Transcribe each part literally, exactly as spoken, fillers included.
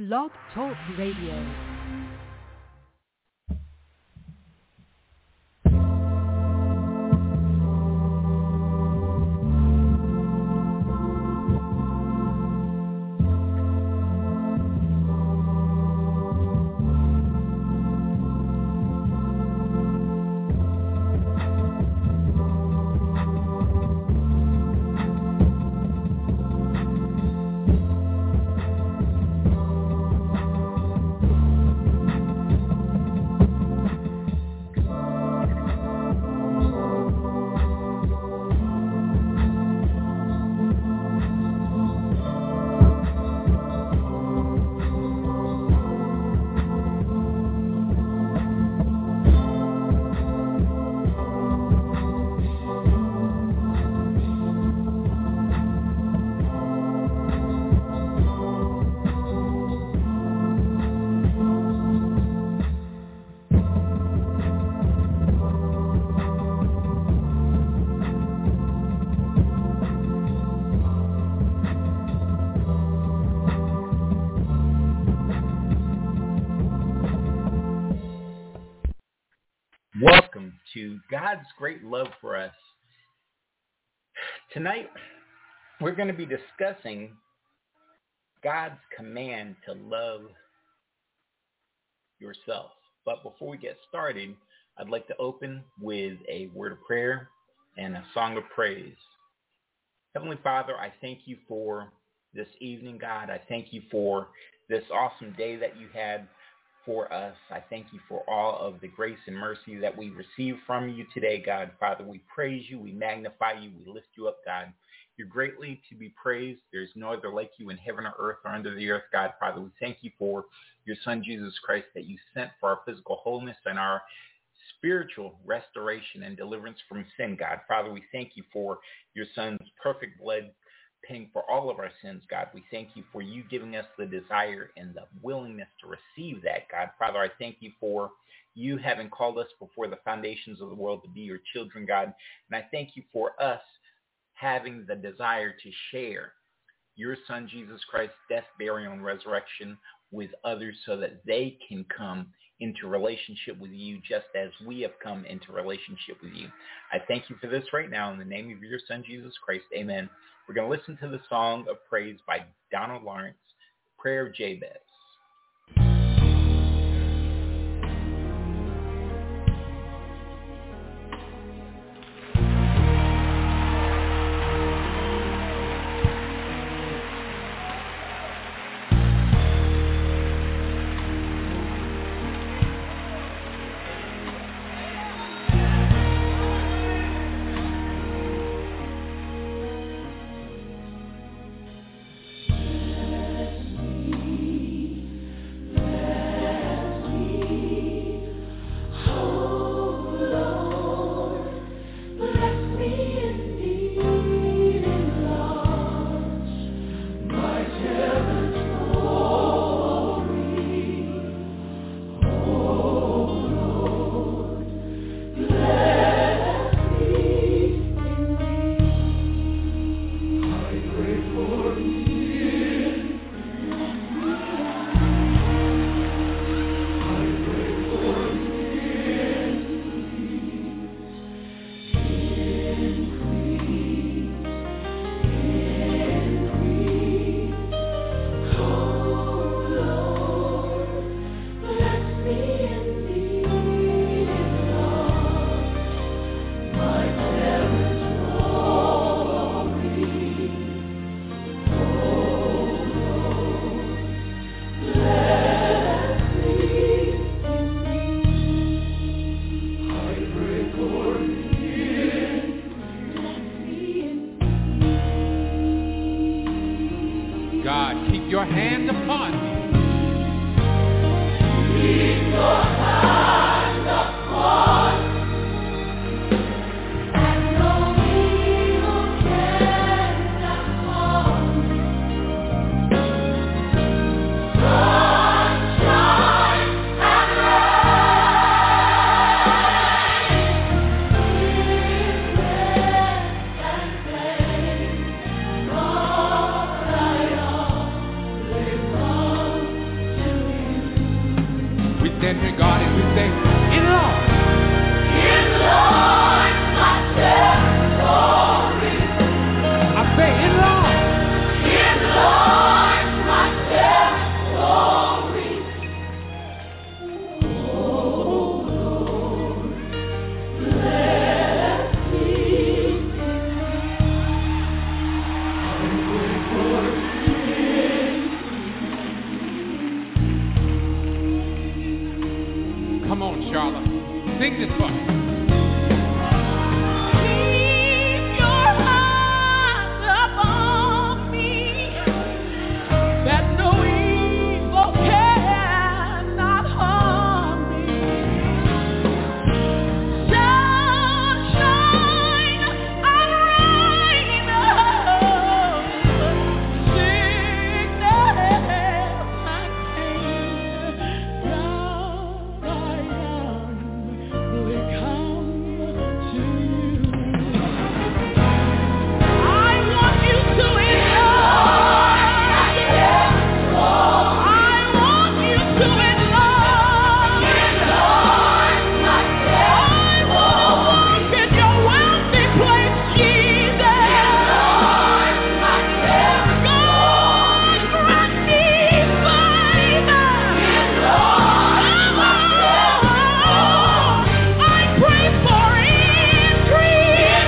Blog Talk Radio. Welcome to God's Great Love for Us. Tonight, we're going to be discussing God's command to love yourself. But before we get started, I'd like to open with a word of prayer and a song of praise. Heavenly Father, I thank you for this evening, God. I thank you for this awesome day that you had for us. I thank you for all of the grace and mercy that we receive from you today, God. Father, we praise you, we magnify you, we lift you up, God. You're greatly to be praised. There's no other like you in heaven or earth or under the earth, God. Father, we thank you for your Son, Jesus Christ, that you sent for our physical wholeness and our spiritual restoration and deliverance from sin, God. Father, we thank you for your Son's perfect blood paying for all of our sins, God. We thank you for you giving us the desire and the willingness to receive that, God. Father, I thank you for you having called us before the foundations of the world to be your children, God. And I thank you for us having the desire to share your Son, Jesus Christ's death, burial, and resurrection with others so that they can come into relationship with you just as we have come into relationship with you. I thank you for this right now in the name of your Son, Jesus Christ. Amen. We're going to listen to the song of praise by Donald Lawrence, Prayer of Jabez. Your hand upon me. Keep your hand upon me. And no evil can upon me. Sunshine and rain, sickness and pain, all I am. stand here, God, and we say, enlarge. Enlarge my territory. I say, enlarge. Enlarge my territory. Oh, Lord, bless me. Come on, Charlotte. Sing this for us. Keep your hands upon me, that no evil cannot harm me. Sunshine and rain, sickness and pain, God, I am will come to you. I want you to enlarge. I want you to enlarge. I want to walk in your wealthy place, Jesus. God, grant me favor. I pray for increase.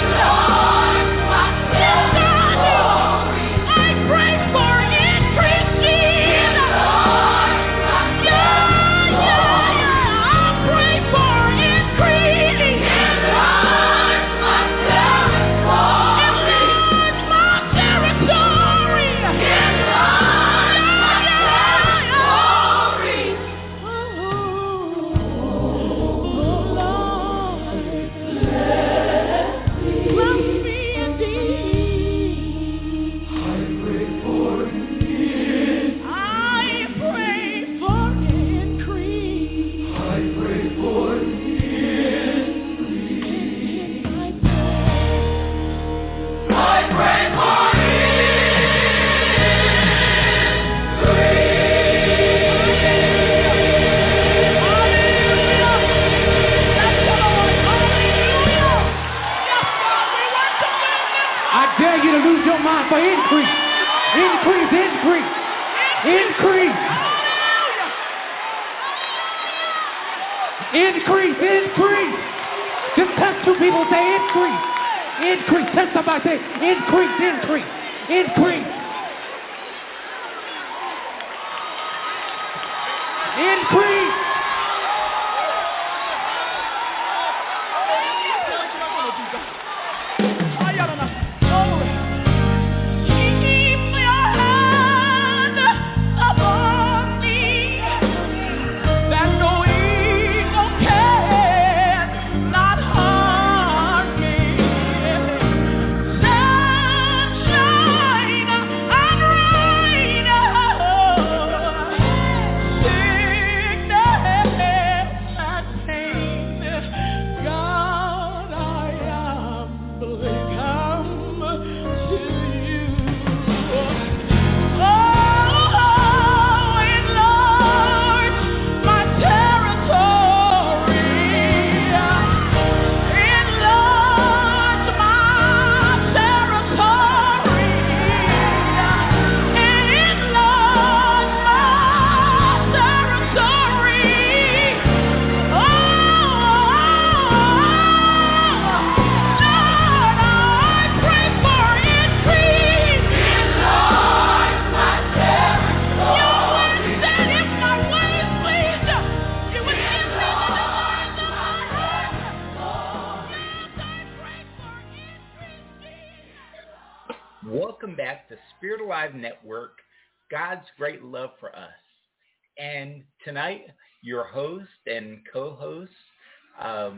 I pray for increase, Jesus. Yeah, yeah, yeah. I pray for increase. Enlarge my territory. Enlarge my territory. Enlarge my territory. Oh, Lord, bless me indeed. I pray for increase. I pray for increase. I pray for I dare you to lose your mind for increase. Increase, increase, increase. Increase, increase. Just touch two people, say increase. Increase. Touch somebody, say increase, increase, increase. Increase. Keep your hand upon me, that no evil cannot harm me. Sunshine and rain, sickness and pain, God, I humbly come to you. Oh, enlarge my territory. Enlarge my territory. Enlarge my territory. Oh, Lord, I pray for increase. Enlarge my territory. Your word said if my ways pleased you, you would give me the desires of my heart. Yes, I pray for increase, Jesus. Welcome back to Spirit Alive Network, God's great love for us. And tonight, your host and co-host, um,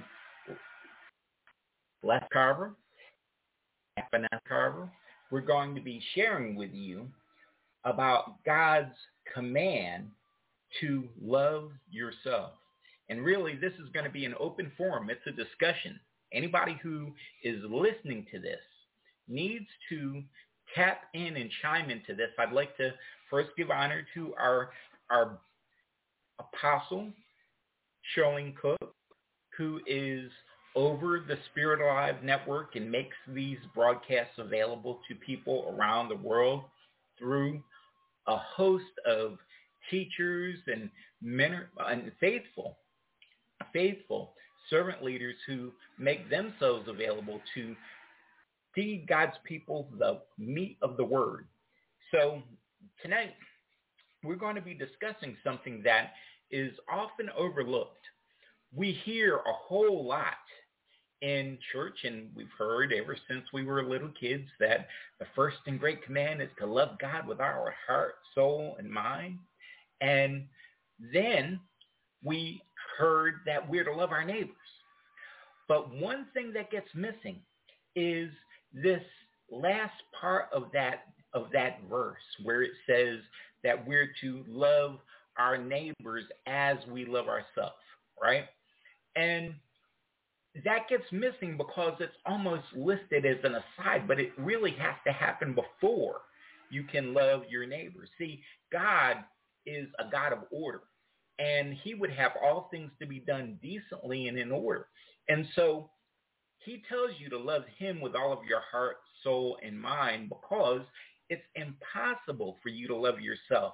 Les Carver, Vanessa Carver, we're going to be sharing with you about God's command to love yourself. And really, this is going to be an open forum. It's a discussion. Anybody who is listening to this needs to tap in and chime into this. I'd like to first give honor to our our apostle, Charlene Cook, who is over the Spirit Alive Network and makes these broadcasts available to people around the world through a host of teachers and men and faithful, faithful servant leaders who make themselves available to feed God's people the meat of the word. So tonight, we're going to be discussing something that is often overlooked. We hear a whole lot in church, and we've heard ever since we were little kids that the first and great command is to love God with our heart, soul, and mind. And then we heard that we're to love our neighbors. But one thing that gets missing is this last part of that of that verse where it says that we're to love our neighbors as we love ourselves, right? And that gets missing because it's almost listed as an aside, but it really has to happen before you can love your neighbor. See, God is a God of order, and he would have all things to be done decently and in order. And so he tells you to love him with all of your heart, soul, and mind because it's impossible for you to love yourself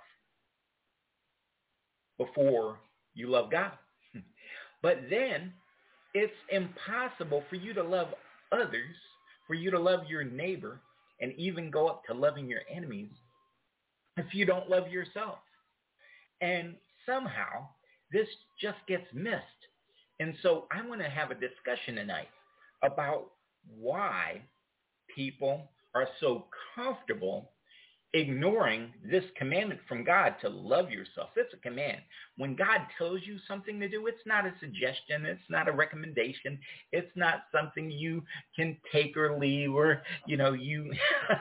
before you love God. But then it's impossible for you to love others, for you to love your neighbor, and even go up to loving your enemies if you don't love yourself. And somehow this just gets missed. And so I want to have a discussion tonight about why people are so comfortable ignoring this commandment from God to love yourself. It's a command. When God tells you something to do, it's not a suggestion. It's not a recommendation. It's not something you can take or leave or, you know, you,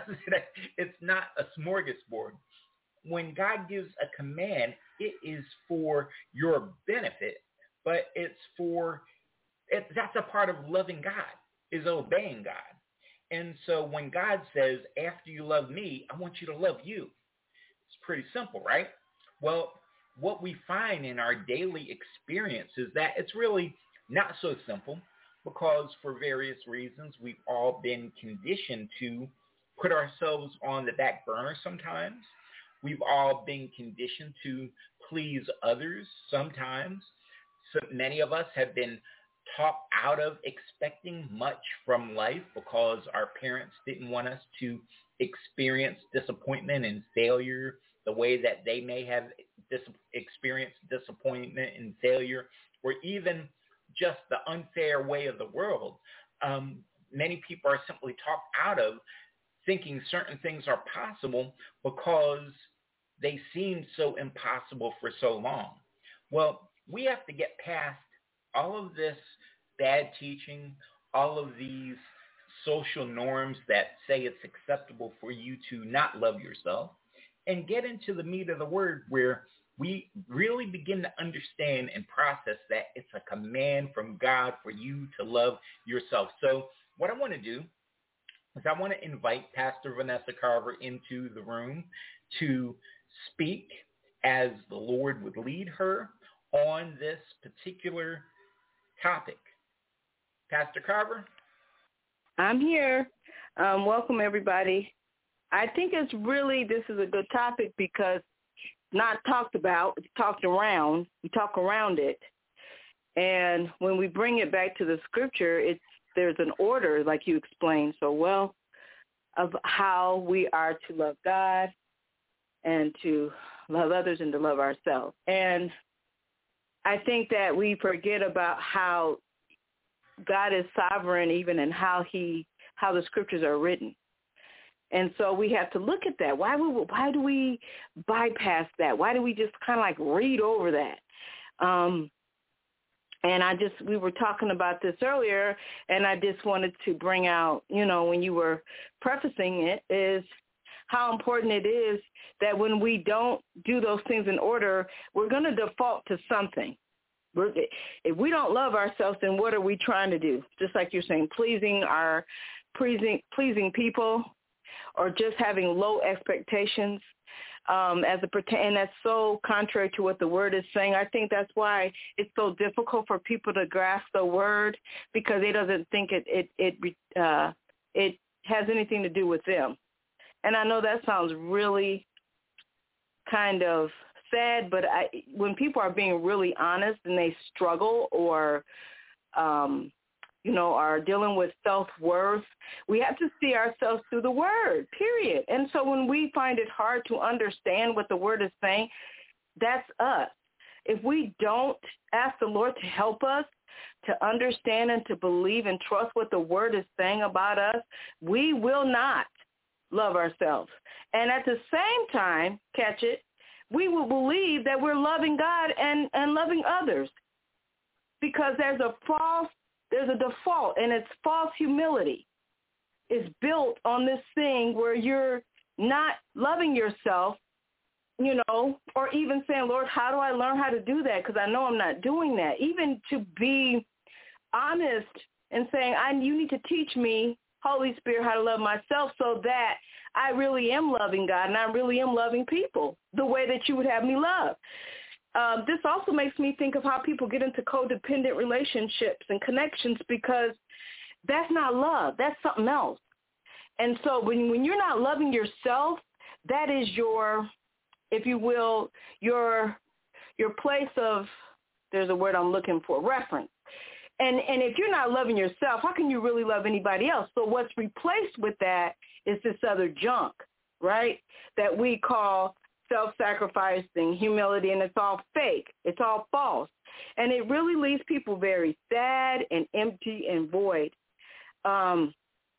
it's not a smorgasbord. When God gives a command, it is for your benefit, but it's for, it, that's a part of loving God, is obeying God. And so when God says, after you love me, I want you to love you. It's pretty simple, right? Well, what we find in our daily experience is that it's really not so simple because for various reasons, we've all been conditioned to put ourselves on the back burner sometimes. We've all been conditioned to please others sometimes. So many of us have been talked out of expecting much from life because our parents didn't want us to experience disappointment and failure the way that they may have dis- experienced disappointment and failure, or even just the unfair way of the world. Um, many people are simply talked out of thinking certain things are possible because they seemed so impossible for so long. Well, we have to get past all of this bad teaching, all of these social norms that say it's acceptable for you to not love yourself, and get into the meat of the word where we really begin to understand and process that it's a command from God for you to love yourself. So what I want to do is I want to invite Pastor Vanessa Carver into the room to speak as the Lord would lead her on this particular topic. Pastor Carver? I'm here. Um, welcome, everybody. I think it's really, this is a good topic because not talked about, it's talked around. We talk around it. And when we bring it back to the scripture, it's there's an order, like you explained so well, of how we are to love God and to love others and to love ourselves. And I think that we forget about how God is sovereign even in how he, how the scriptures are written. And so we have to look at that. Why, we, why do we bypass that? Why do we just kind of like read over that? Um, and I just, we were talking about this earlier, and I just wanted to bring out, you know, when you were prefacing it, is how important it is that when we don't do those things in order, we're going to default to something. We're, if we don't love ourselves, then what are we trying to do? Just like you're saying, pleasing our pleasing pleasing people, or just having low expectations. um, as a pertain, and that's so contrary to what the word is saying. I think that's why it's so difficult for people to grasp the word, because they doesn't think it it it uh, it has anything to do with them. And I know that sounds really kind of sad, but I, when people are being really honest and they struggle or, um, you know, are dealing with self-worth, we have to see ourselves through the word, period. And so when we find it hard to understand what the word is saying, that's us. If we don't ask the Lord to help us to understand and to believe and trust what the word is saying about us, we will not love ourselves. And at the same time, catch it, we will believe that we're loving God and, and loving others, because there's a false, there's a default, and it's false humility. It's built on this thing where you're not loving yourself, you know, or even saying, Lord, how do I learn how to do that? Because I know I'm not doing that. Even to be honest and saying, I, you need to teach me, Holy Spirit, how to love myself, so that I really am loving God and I really am loving people the way that you would have me love. Um, this also makes me think of how people get into codependent relationships and connections, because that's not love. That's something else. And so when, when you're not loving yourself, that is your, if you will, your your place of, there's a word I'm looking for, reference. And and if you're not loving yourself, how can you really love anybody else? So what's replaced with that is this other junk, right, that we call self-sacrificing, humility, and it's all fake. It's all false. And it really leaves people very sad and empty and void. Um,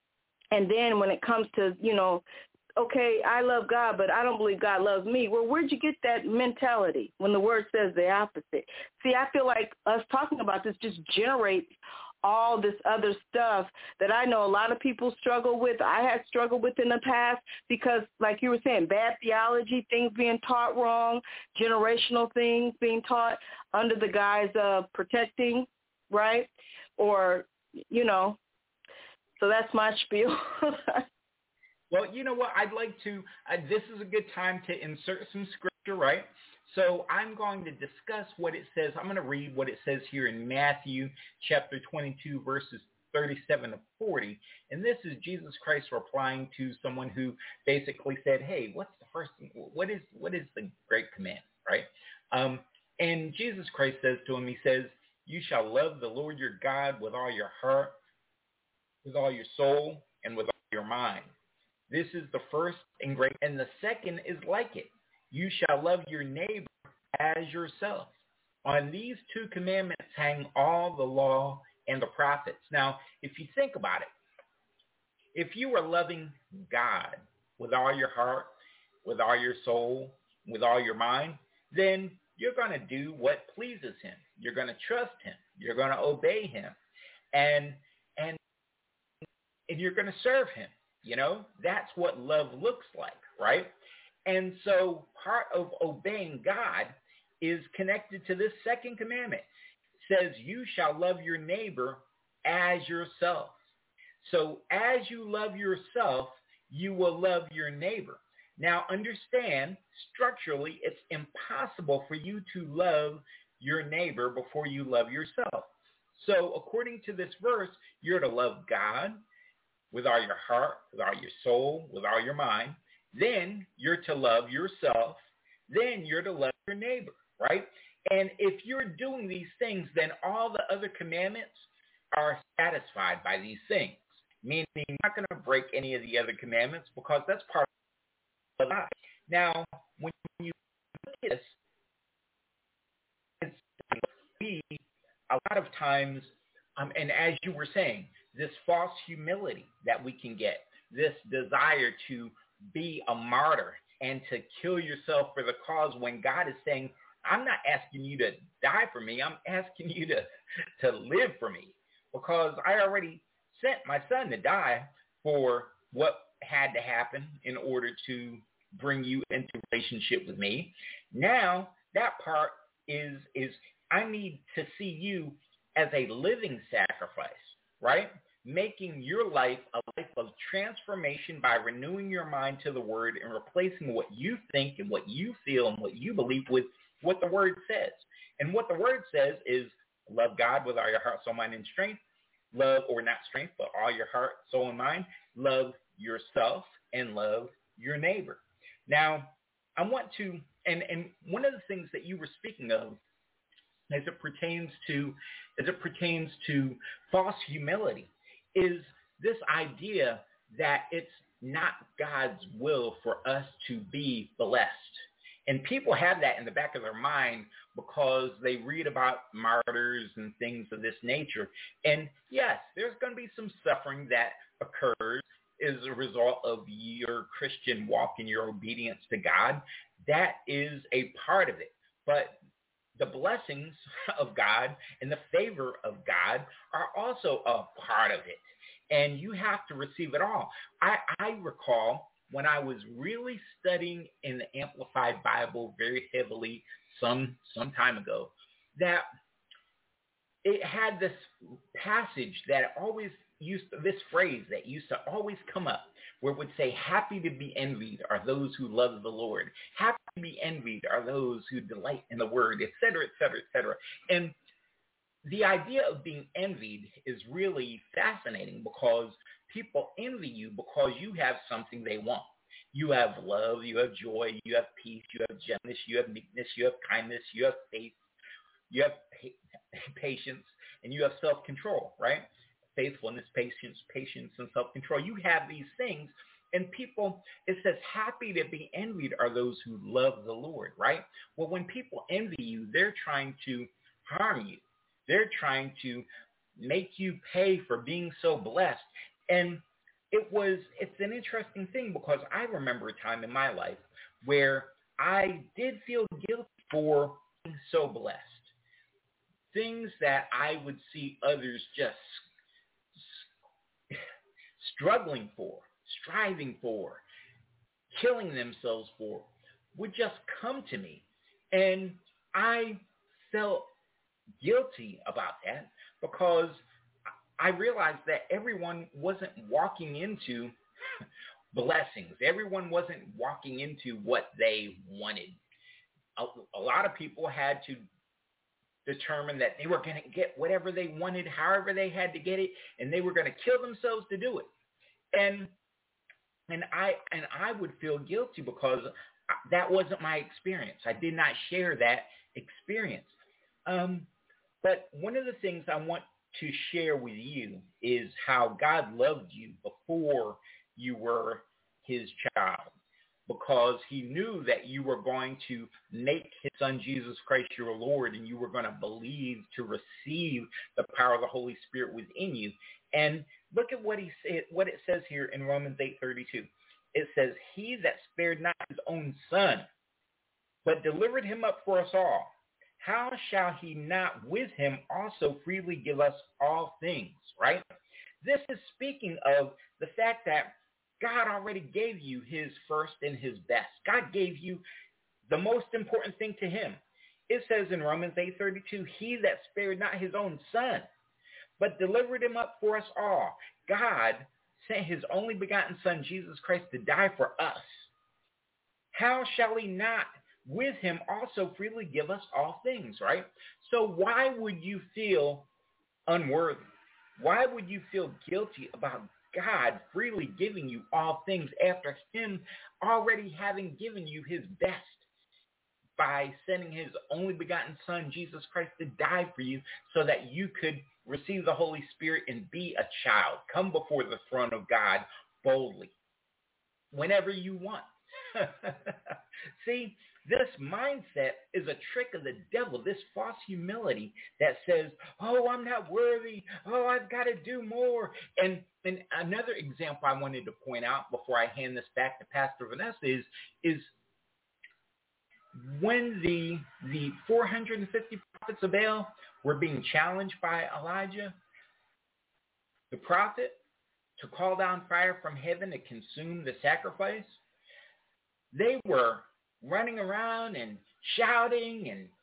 and then when it comes to, you know, okay, I love God, but I don't believe God loves me. Well, where'd you get that mentality when the word says the opposite? See, I feel like us talking about this just generates all this other stuff that I know a lot of people struggle with. I had struggled with in the past because, like you were saying, bad theology, things being taught wrong, generational things being taught under the guise of protecting, right? Or, you know, so that's my spiel. Well, you know what? I'd like to, uh, this is a good time to insert some scripture, right? So I'm going to discuss what it says. I'm going to read what it says here in Matthew chapter twenty-two, verses thirty-seven to forty. And this is Jesus Christ replying to someone who basically said, hey, what's the first thing? What is, what is the great command, right? Um, and Jesus Christ says to him, he says, you shall love the Lord your God with all your heart, with all your soul, and with all your mind. This is the first and great, and the second is like it. You shall love your neighbor as yourself. On these two commandments hang all the law and the prophets. Now, if you think about it, if you are loving God with all your heart, with all your soul, with all your mind, then you're going to do what pleases him. You're going to trust him. You're going to obey him. And, and, and you're going to serve him. You know, that's what love looks like, right? And so part of obeying God is connected to this second commandment. It says, you shall love your neighbor as yourself. So as you love yourself, you will love your neighbor. Now understand, structurally, it's impossible for you to love your neighbor before you love yourself. So according to this verse, you're to love God with all your heart, with all your soul, with all your mind. Then you're to love yourself. Then you're to love your neighbor, right? And if you're doing these things, then all the other commandments are satisfied by these things, meaning you're not going to break any of the other commandments because that's part of life. Now, when you look at this, we, a lot of times, um, and as you were saying, this false humility that we can get, this desire to be a martyr and to kill yourself for the cause, when God is saying, I'm not asking you to die for me. I'm asking you to, to live for me, because I already sent my son to die for what had to happen in order to bring you into relationship with me. Now that part is, is I need to see you as a living sacrifice, right? making your life a life of transformation by renewing your mind to the word and replacing what you think and what you feel and what you believe with what the word says. And what the word says is love God with all your heart, soul, mind, and strength. Love, or not strength, but all your heart, soul, and mind. Love yourself and love your neighbor. Now, I want to, and, and one of the things that you were speaking of as it pertains to, as it pertains to false humility is this idea that it's not God's will for us to be blessed. And people have that in the back of their mind because they read about martyrs and things of this nature. And yes, there's going to be some suffering that occurs as a result of your Christian walk and your obedience to God. That is a part of it. But the blessings of God and the favor of God are also a part of it. And you have to receive it all. I, I recall when I was really studying in the Amplified Bible very heavily some some time ago, that it had this passage that always used to, this phrase that used to always come up, where it would say, happy to be envied are those who love the Lord. Happy to be envied are those who delight in the word, et cetera, et cetera, et cetera. And the idea of being envied is really fascinating because people envy you because you have something they want. You have love, you have joy, you have peace, you have gentleness, you have meekness, you have kindness, you have faith, you have pa- patience, and you have self-control, right? Faithfulness, patience, patience, and self-control. You have these things, and people, it says, happy to be envied are those who love the Lord, right? Well, when people envy you, they're trying to harm you. They're trying to make you pay for being so blessed. And it was, it's an interesting thing because I remember a time in my life where I did feel guilty for being so blessed. Things that I would see others just struggling for, striving for, killing themselves for, would just come to me. And I felt guilty about that because I realized that everyone wasn't walking into blessings. Everyone wasn't walking into what they wanted. A, a lot of people had to determine that they were going to get whatever they wanted, however they had to get it, and they were going to kill themselves to do it. And and I and I would feel guilty because that wasn't my experience. I did not share that experience. Um, but one of the things I want to share with you is how God loved you before you were his child, because he knew that you were going to make his son Jesus Christ your Lord, and you were going to believe to receive the power of the Holy Spirit within you. And look at what he said, what it says here in Romans eight thirty-two. It says, he that spared not his own son, but delivered him up for us all, how shall he not with him also freely give us all things, right? This is speaking of the fact that God already gave you his first and his best. God gave you the most important thing to him. It says in Romans eight thirty-two, he that spared not his own son, but delivered him up for us all. God sent his only begotten son, Jesus Christ, to die for us. How shall he not with him also freely give us all things, right? So why would you feel unworthy? Why would you feel guilty about God freely giving you all things after him already having given you his best by sending his only begotten son, Jesus Christ, to die for you so that you could receive the Holy Spirit and be a child, come before the throne of God boldly whenever you want? See, this mindset is a trick of the devil, this false humility that says, oh, I'm not worthy. Oh, I've got to do more. And, and another example I wanted to point out before I hand this back to Pastor Vanessa is, is when the, the four hundred fifty prophets of Baal were being challenged by Elijah, the prophet, to call down fire from heaven to consume the sacrifice, they were running around and shouting and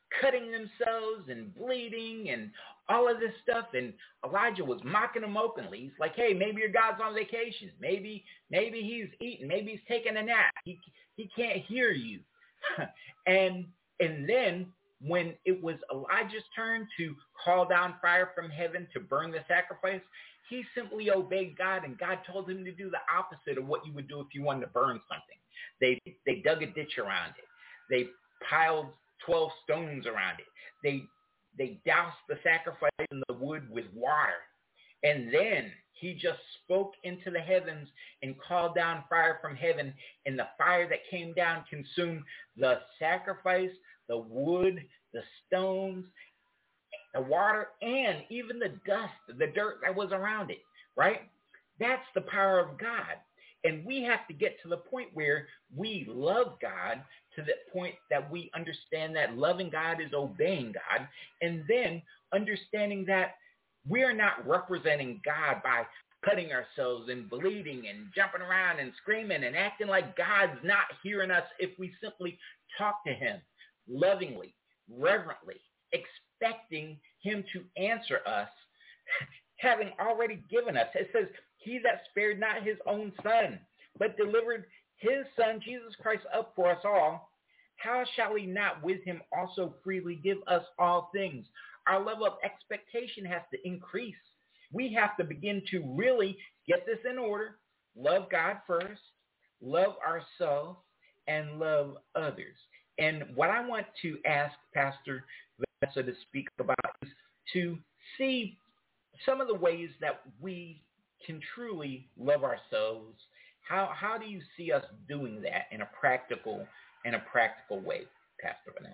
cutting themselves and bleeding and all of this stuff. And Elijah was mocking them openly. He's like, hey, maybe your God's on vacation. Maybe maybe he's eating. Maybe he's taking a nap. He he can't hear you. and and then when it was Elijah's turn to call down fire from heaven to burn the sacrifice, he simply obeyed God, and God told him to do the opposite of what you would do if you wanted to burn something. They they dug a ditch around it. They piled twelve stones around it. They they doused the sacrifice in the wood with water. And then he just spoke into the heavens and called down fire from heaven, and the fire that came down consumed the sacrifice, the wood, the stones, the water, and even the dust, the dirt that was around it, right? That's the power of God. And we have to get to the point where we love God, to the point that we understand that loving God is obeying God, and then understanding that we are not representing God by cutting ourselves and bleeding and jumping around and screaming and acting like God's not hearing us if we simply talk to him lovingly, reverently, expecting him to answer us, having already given us. It says, he that spared not his own son, but delivered his son, Jesus Christ, up for us all, how shall he not with him also freely give us all things? Our level of expectation has to increase. We have to begin to really get this in order. Love God first, love ourselves, and love others. And what I want to ask Pastor Vanessa to speak about is to see some of the ways that we can truly love ourselves. How how do you see us doing that in a practical in a practical way, Pastor Vanessa?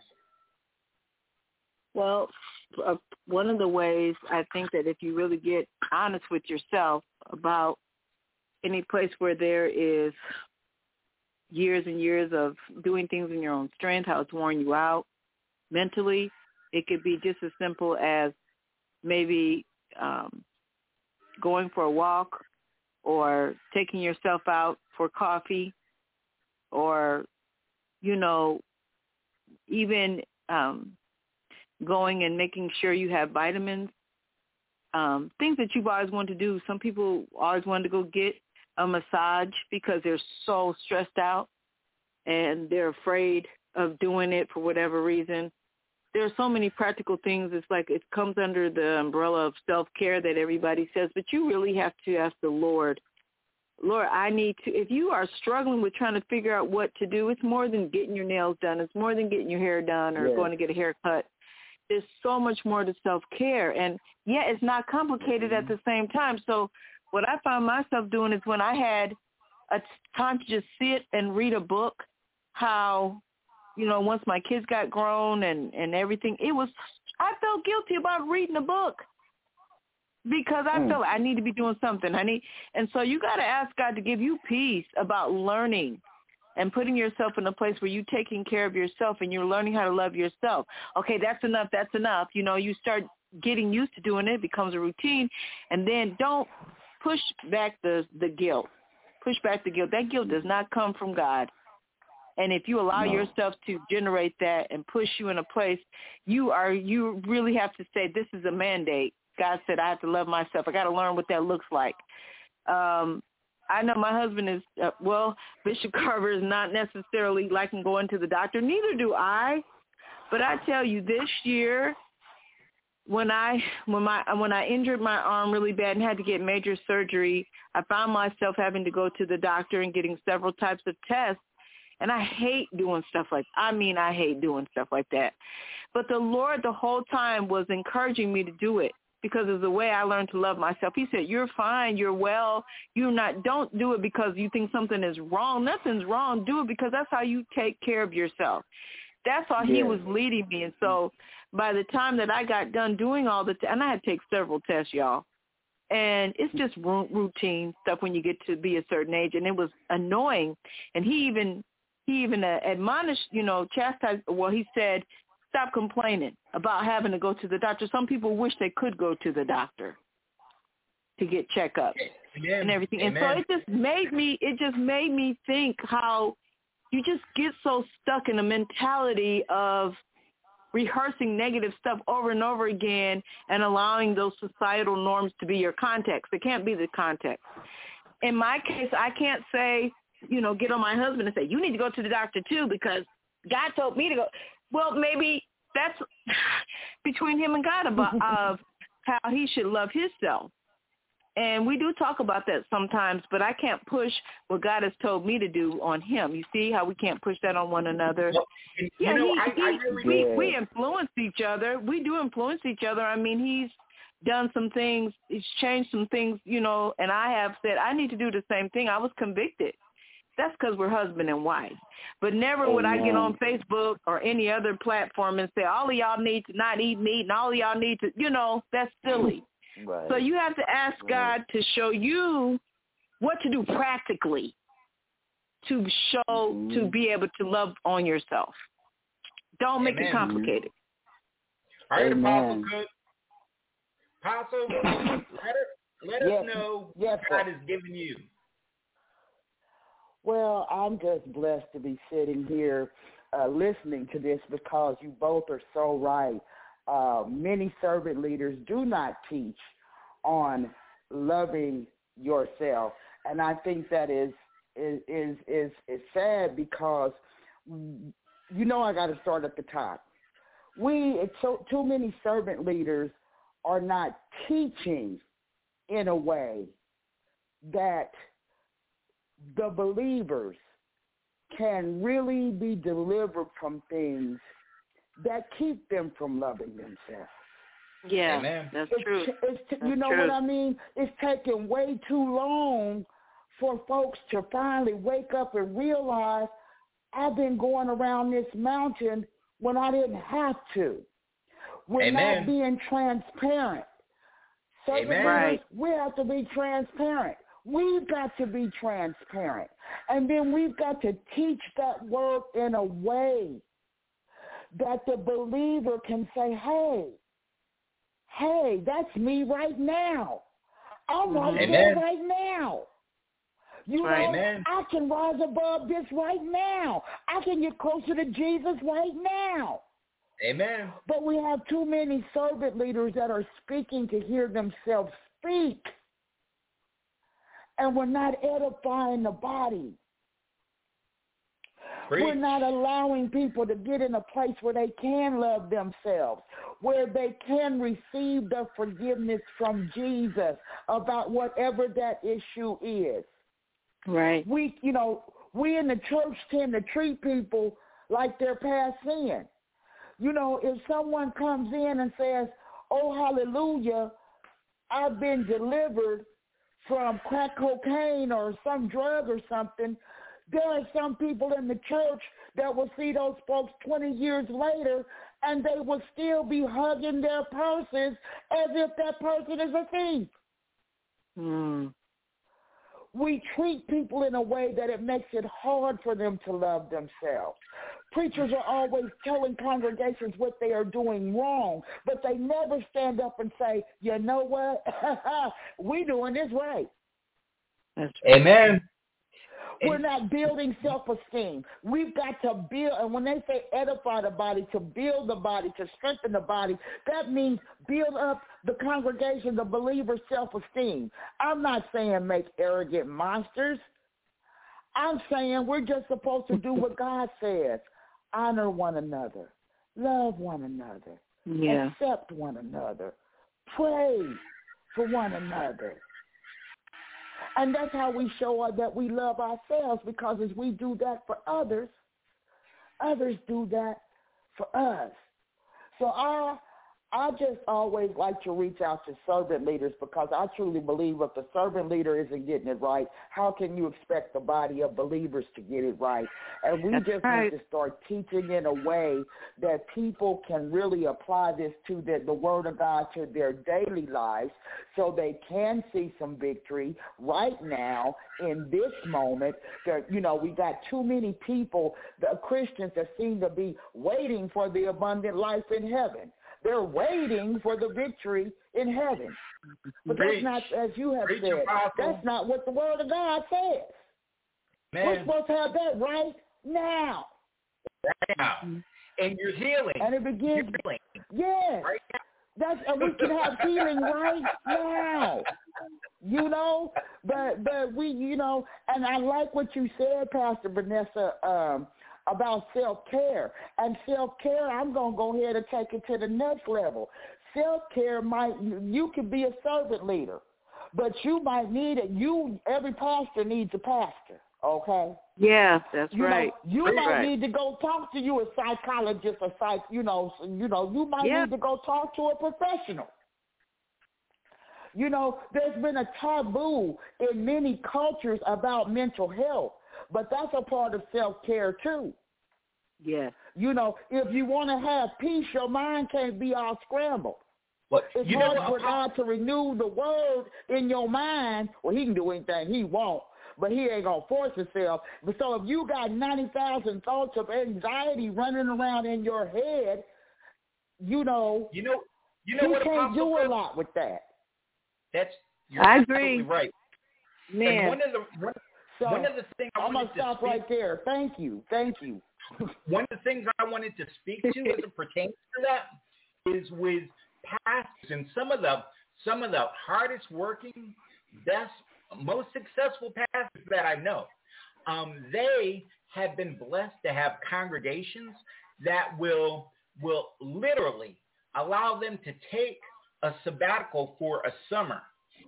Well, uh, one of the ways I think that if you really get honest with yourself about any place where there is years and years of doing things in your own strength, how it's worn you out mentally, it could be just as simple as maybe um, going for a walk or taking yourself out for coffee or, you know, even um, going and making sure you have vitamins, um, things that you've always wanted to do. Some people always wanted to go get a massage because they're so stressed out and they're afraid of doing it for whatever reason. There are so many practical things. It's like it comes under the umbrella of self-care that everybody says, but you really have to ask the Lord, Lord, I need to, if you are struggling with trying to figure out what to do, it's more than getting your nails done. It's more than getting your hair done or yeah. going to get a haircut. There's so much more to self-care. And, yeah, it's not complicated mm-hmm. at the same time. So what I found myself doing is when I had a time to just sit and read a book, how, you know, once my kids got grown and, and everything, it was, I felt guilty about reading a book because I mm. felt I need to be doing something. I need, and so you got to ask God to give you peace about learning and putting yourself in a place where you're taking care of yourself and you're learning how to love yourself. Okay, that's enough, that's enough. You know, you start getting used to doing it, it becomes a routine, and then don't push back the, the guilt. Push back the guilt. That guilt does not come from God. And if you allow no. yourself to generate that and push you in a place, you are you really have to say, this is a mandate. God said I have to love myself. I got to learn what that looks like. Um, I know my husband is, uh, well, Bishop Carver is not necessarily liking going to the doctor. Neither do I. But I tell you, this year, when I when my when I injured my arm really bad and had to get major surgery, I found myself having to go to the doctor and getting several types of tests. And I hate doing stuff like, I mean, I hate doing stuff like that. But the Lord the whole time was encouraging me to do it because of the way I learned to love myself. He said, you're fine, you're well, you're not, don't do it because you think something is wrong. Nothing's wrong. Do it because that's how you take care of yourself. That's how yeah. he was leading me. And so by the time that I got done doing all the, t- and I had to take several tests, y'all. And it's just routine stuff when you get to be a certain age. And it was annoying. And he even, He even uh, admonished, you know, chastised, well, he said, stop complaining about having to go to the doctor. Some people wish they could go to the doctor to get checkups Amen. and everything. Amen. And so it just made me, it just made me think how you just get so stuck in a mentality of rehearsing negative stuff over and over again and allowing those societal norms to be your context. It can't be the context. In my case, I can't say, you know, get on my husband and say, you need to go to the doctor too because God told me to go. Well, maybe that's between him and God about of how he should love himself. And we do talk about that sometimes, but I can't push what God has told me to do on him. You see how we can't push that on one another? Well, you yeah, know, he, I, he, I really we, did. we influence each other. We do influence each other. I mean, he's done some things. He's changed some things, you know, and I have said, I need to do the same thing. I was convicted. That's because we're husband and wife. But never would I get on Facebook or any other platform and say, all of y'all need to not eat meat and all of y'all need to, you know, that's silly. Right. So you have to ask Right. God to show you what to do practically to show, mm-hmm. to be able to love on yourself. Don't make Amen. it complicated. All right, Amen. Apostle Cook. Apostle, let us, let us yes. know yes, what God sir. is giving you. Well, I'm just blessed to be sitting here uh, listening to this because you both are so right. Uh, many servant leaders do not teach on loving yourself, and I think that is is is is, is sad because you know I got to start at the top. We it's so too many servant leaders are not teaching in a way that the believers can really be delivered from things that keep them from loving themselves. Yeah, Amen. that's it's, true. It's, that's you know true. what I mean? It's taken way too long for folks to finally wake up and realize I've been going around this mountain when I didn't have to. We're Amen. not being transparent. Servant Amen. leaders, Right. we have to be transparent. We've got to be transparent. And then we've got to teach that word in a way that the believer can say, hey, hey, that's me right now. I'm right Amen. there right now. You know, Amen. I can rise above this right now. I can get closer to Jesus right now. Amen. But we have too many servant leaders that are speaking to hear themselves speak. And we're not edifying the body. Preach. We're not allowing people to get in a place where they can love themselves, where they can receive the forgiveness from Jesus about whatever that issue is. Right. We, you know, we in the church tend to treat people like they're past sin. You know, if someone comes in and says, oh, hallelujah, I've been delivered from crack cocaine or some drug or something, there are some people in the church that will see those folks twenty years later and they will still be hugging their purses as if that person is a thief. Mm. We treat people in a way that it makes it hard for them to love themselves. Preachers are always telling congregations what they are doing wrong, but they never stand up and say, you know what, we doing this right. That's Amen. We're not building self-esteem. We've got to build, and when they say edify the body, to build the body, to strengthen the body, that means build up the congregation, the believer's self-esteem. I'm not saying make arrogant monsters. I'm saying we're just supposed to do what God says. Honor one another. Love one another. Yeah. Accept one another. Pray for one another. And that's how we show that we love ourselves, because as we do that for others, others do that for us. So I, I just always like to reach out to servant leaders, because I truly believe if the servant leader isn't getting it right, how can you expect the body of believers to get it right? And we That's just right. need to start teaching in a way that people can really apply this to the, the Word of God to their daily lives, so they can see some victory right now in this moment. That, you know, we got too many people, the Christians, that seem to be waiting for the abundant life in heaven. They're waiting for the victory in heaven. But Preach. that's not, as you have Preach, said, Apostle. that's not what the Word of God says. Man. We're supposed to have that right now. Right now. and you're healing. And it begins. Healing. Yes. Right now. That's, and we can have healing right now. You know, but but we, you know, and I like what you said, Pastor Vanessa, um, about self-care. And self-care, I'm going to go ahead and take it to the next level. Self-care might, you could be a servant leader, but you might need it. You, every pastor needs a pastor, okay? Yeah, that's you right. Know, you that's might right. need to go talk to you a psychologist, a psych, you know, you know, you might yeah. need to go talk to a professional. You know, there's been a taboo in many cultures about mental health, but that's a part of self-care too. Yes. You know, if you want to have peace, your mind can't be all scrambled. But it's you hard know, for God to renew the word in your mind. Well, he can do anything he wants, but he ain't going to force himself. But so if you got ninety thousand thoughts of anxiety running around in your head, you know, you know, you know he what can't Apostle do says? a lot with that. That's you're I absolutely agree. right. Man. And one of the one, So one of the things I I'm going wanted to stop speak, right there. Thank you. Thank you. One of the things I wanted to speak to as it pertains to that is with pastors and some of the some of the hardest working, best, most successful pastors that I know. Um, they have been blessed to have congregations that will will literally allow them to take a sabbatical for a summer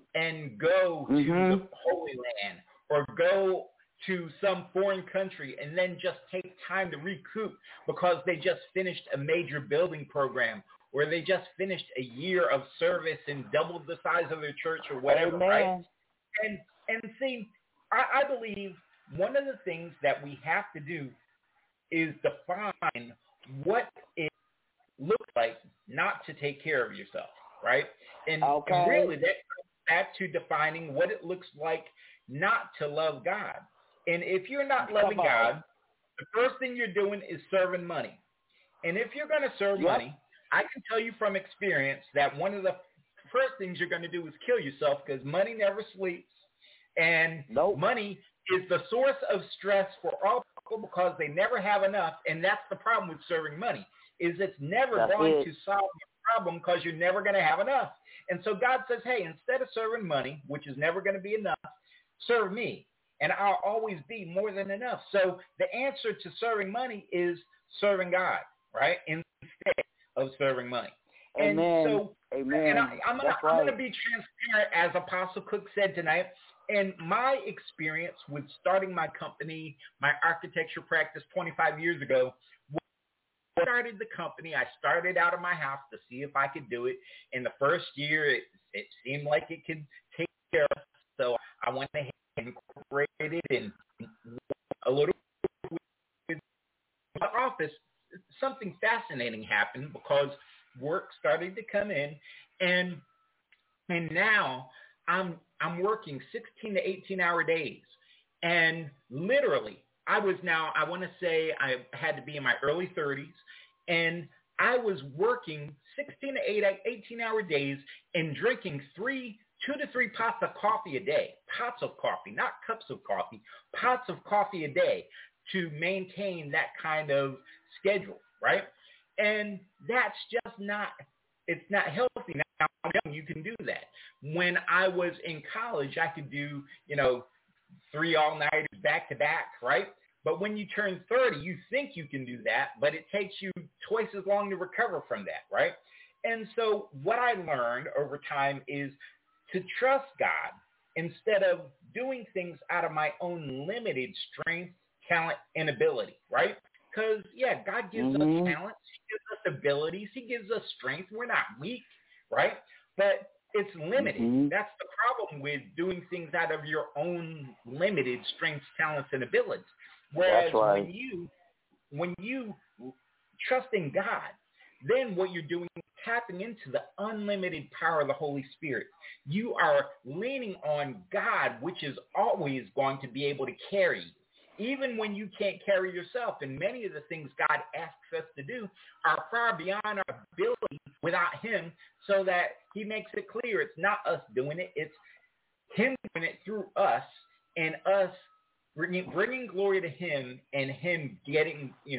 and go to mm-hmm. the Holy Land or go to some foreign country and then just take time to recoup because they just finished a major building program or they just finished a year of service and doubled the size of their church or whatever, Amen. right? And and see, I, I believe one of the things that we have to do is define what it looks like not to take care of yourself, right? And, okay. and really that comes back to defining what it looks like not to love God. And if you're not loving God, the first thing you're doing is serving money. And if you're going to serve yep. money, I can tell you from experience that one of the first things you're going to do is kill yourself because money never sleeps. And nope. money is the source of stress for all people because they never have enough. And that's the problem with serving money, is it's never that's going it. to solve your problem because you're never going to have enough. And so God says, hey, instead of serving money, which is never going to be enough, serve me. And I'll always be more than enough. So the answer to serving money is serving God, right? Instead of serving money. Amen. And so, Amen. and I, I'm going right. to be transparent, as Apostle Cook said tonight. And my experience with starting my company, my architecture practice twenty-five years ago, when I started the company, I started out of my house to see if I could do it. In the first year, it, it seemed like it could take care of us. So I went ahead and incorporated and a little with my office. Something fascinating happened because work started to come in, and and now I'm I'm working sixteen to eighteen hour days, and literally I was now I want to say I had to be in my early thirties, and I was working sixteen to eighteen hour days and drinking three. Two to three pots of coffee a day, pots of coffee, not cups of coffee, pots of coffee a day to maintain that kind of schedule, right? And that's just not, it's not healthy. Now, you can do that. When I was in college, I could do, you know, three all-nighters back to back, right? But when you turn thirty, you think you can do that, but it takes you twice as long to recover from that, right? And so what I learned over time is to trust God instead of doing things out of my own limited strength, talent, and ability, right? Because, yeah, God gives mm-hmm. us talents. He gives us abilities. He gives us strength. We're not weak, right? But it's limited. Mm-hmm. That's the problem with doing things out of your own limited strengths, talents, and abilities. Whereas right. when you when you trust in God, then what you're doing is tapping into the unlimited power of the Holy Spirit. You are leaning on God, which is always going to be able to carry you, even when you can't carry yourself. And many of the things God asks us to do are far beyond our ability without him, so that he makes it clear it's not us doing it, it's him doing it through us, and us bringing, bringing glory to him, and him getting, you know,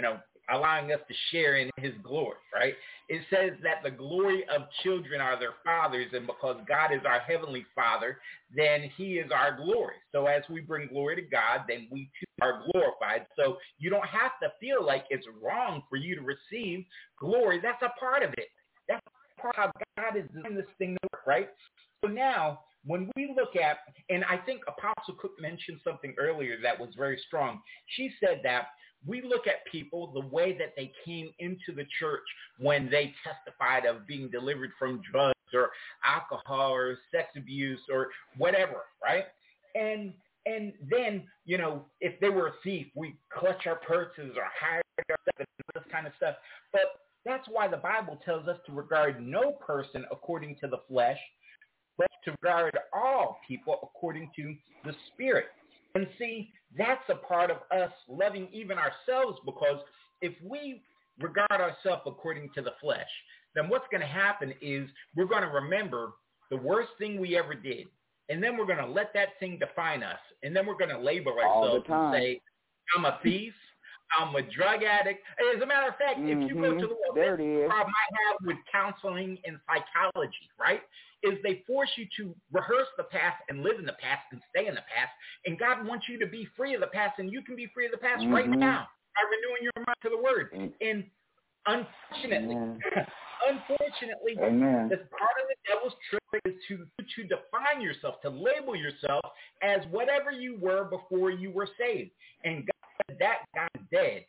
allowing us to share in his glory, right? It says that the glory of children are their fathers, and because God is our heavenly Father, then he is our glory. So as we bring glory to God, then we too are glorified. So you don't have to feel like it's wrong for you to receive glory. That's a part of it. That's part of how God is doing this thing to work, right? So now, when we look at, and I think Apostle Cook mentioned something earlier that was very strong. She said that we look at people the way that they came into the church when they testified of being delivered from drugs or alcohol or sex abuse or whatever, right? And and then, you know, if they were a thief, we clutch our purses or hide our stuff and this kind of stuff. But that's why the Bible tells us to regard no person according to the flesh, but to regard all people according to the Spirit. And see, that's a part of us loving even ourselves, because if we regard ourselves according to the flesh, then what's going to happen is we're going to remember the worst thing we ever did. And then we're going to let that thing define us. And then we're going to label ourselves and say, I'm a thief. I'm a drug addict. As a matter of fact, mm-hmm. if you go to the world, the problem I have with counseling and psychology, right, is they force you to rehearse the past and live in the past and stay in the past. And God wants you to be free of the past, and you can be free of the past mm-hmm. right now by renewing your mind to the Word. And unfortunately, unfortunately, Amen. this part of the devil's trick is to, to define yourself, to label yourself as whatever you were before you were saved. And God said, that guy is dead.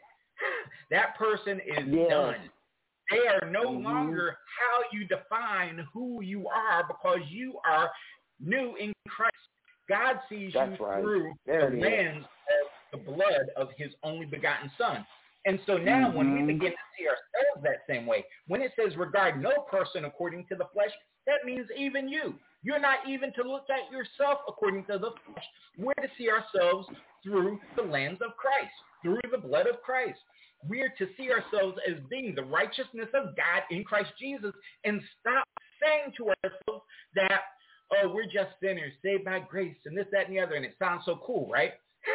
That person is yes. done. They are no mm-hmm. longer how you define who you are, because you are new in Christ. God sees That's you right. through there the lens of the blood of his only begotten Son. And so now mm-hmm. when we begin to see ourselves that same way, when it says regard no person according to the flesh, that means even you. You're not even to look at yourself according to the flesh. We're to see ourselves through the lens of Christ, through the blood of Christ. We're to see ourselves as being the righteousness of God in Christ Jesus, and stop saying to ourselves that, oh, we're just sinners, saved by grace, and this, that, and the other, and it sounds so cool, right?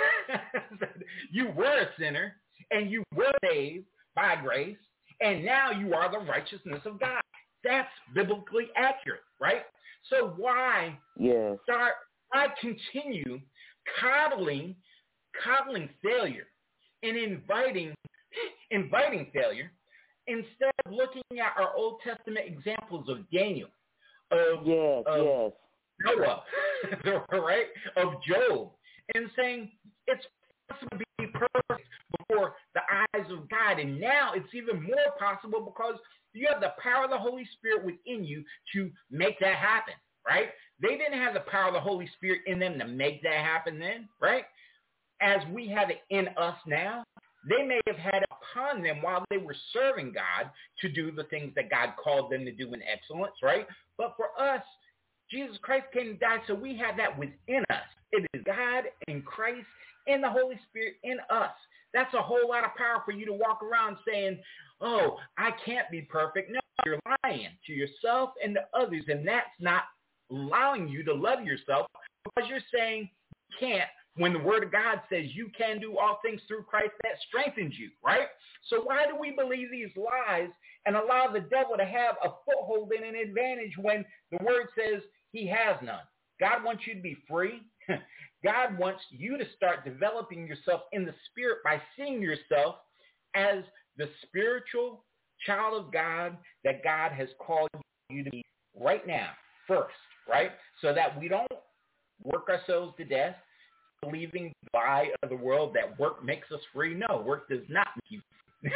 You were a sinner, and you were saved by grace, and now you are the righteousness of God. That's biblically accurate, right? So why yes. start, why continue coddling, coddling failure and inviting, inviting failure, instead of looking at our Old Testament examples of Daniel, of, yes, of yes. Noah, right, of Job, and saying it's possible to be perfect before the eyes of God. And now it's even more possible because you have the power of the Holy Spirit within you to make that happen, right? They didn't have the power of the Holy Spirit in them to make that happen then, right? As we have it in us now, they may have had it upon them while they were serving God to do the things that God called them to do in excellence, right? But for us, Jesus Christ came and died, so we have that within us. It is God and Christ and the Holy Spirit in us. That's a whole lot of power for you to walk around saying, oh, I can't be perfect. No, you're lying to yourself and to others, and that's not allowing you to love yourself, because you're saying you can't when the Word of God says you can do all things through Christ that strengthens you, right? So why do we believe these lies and allow the devil to have a foothold and an advantage when the Word says he has none? God wants you to be free. God wants you to start developing yourself in the Spirit by seeing yourself as the spiritual child of God that God has called you to be right now, first, right? So that we don't work ourselves to death, believing the lie of the world that work makes us free. No, work does not make you free.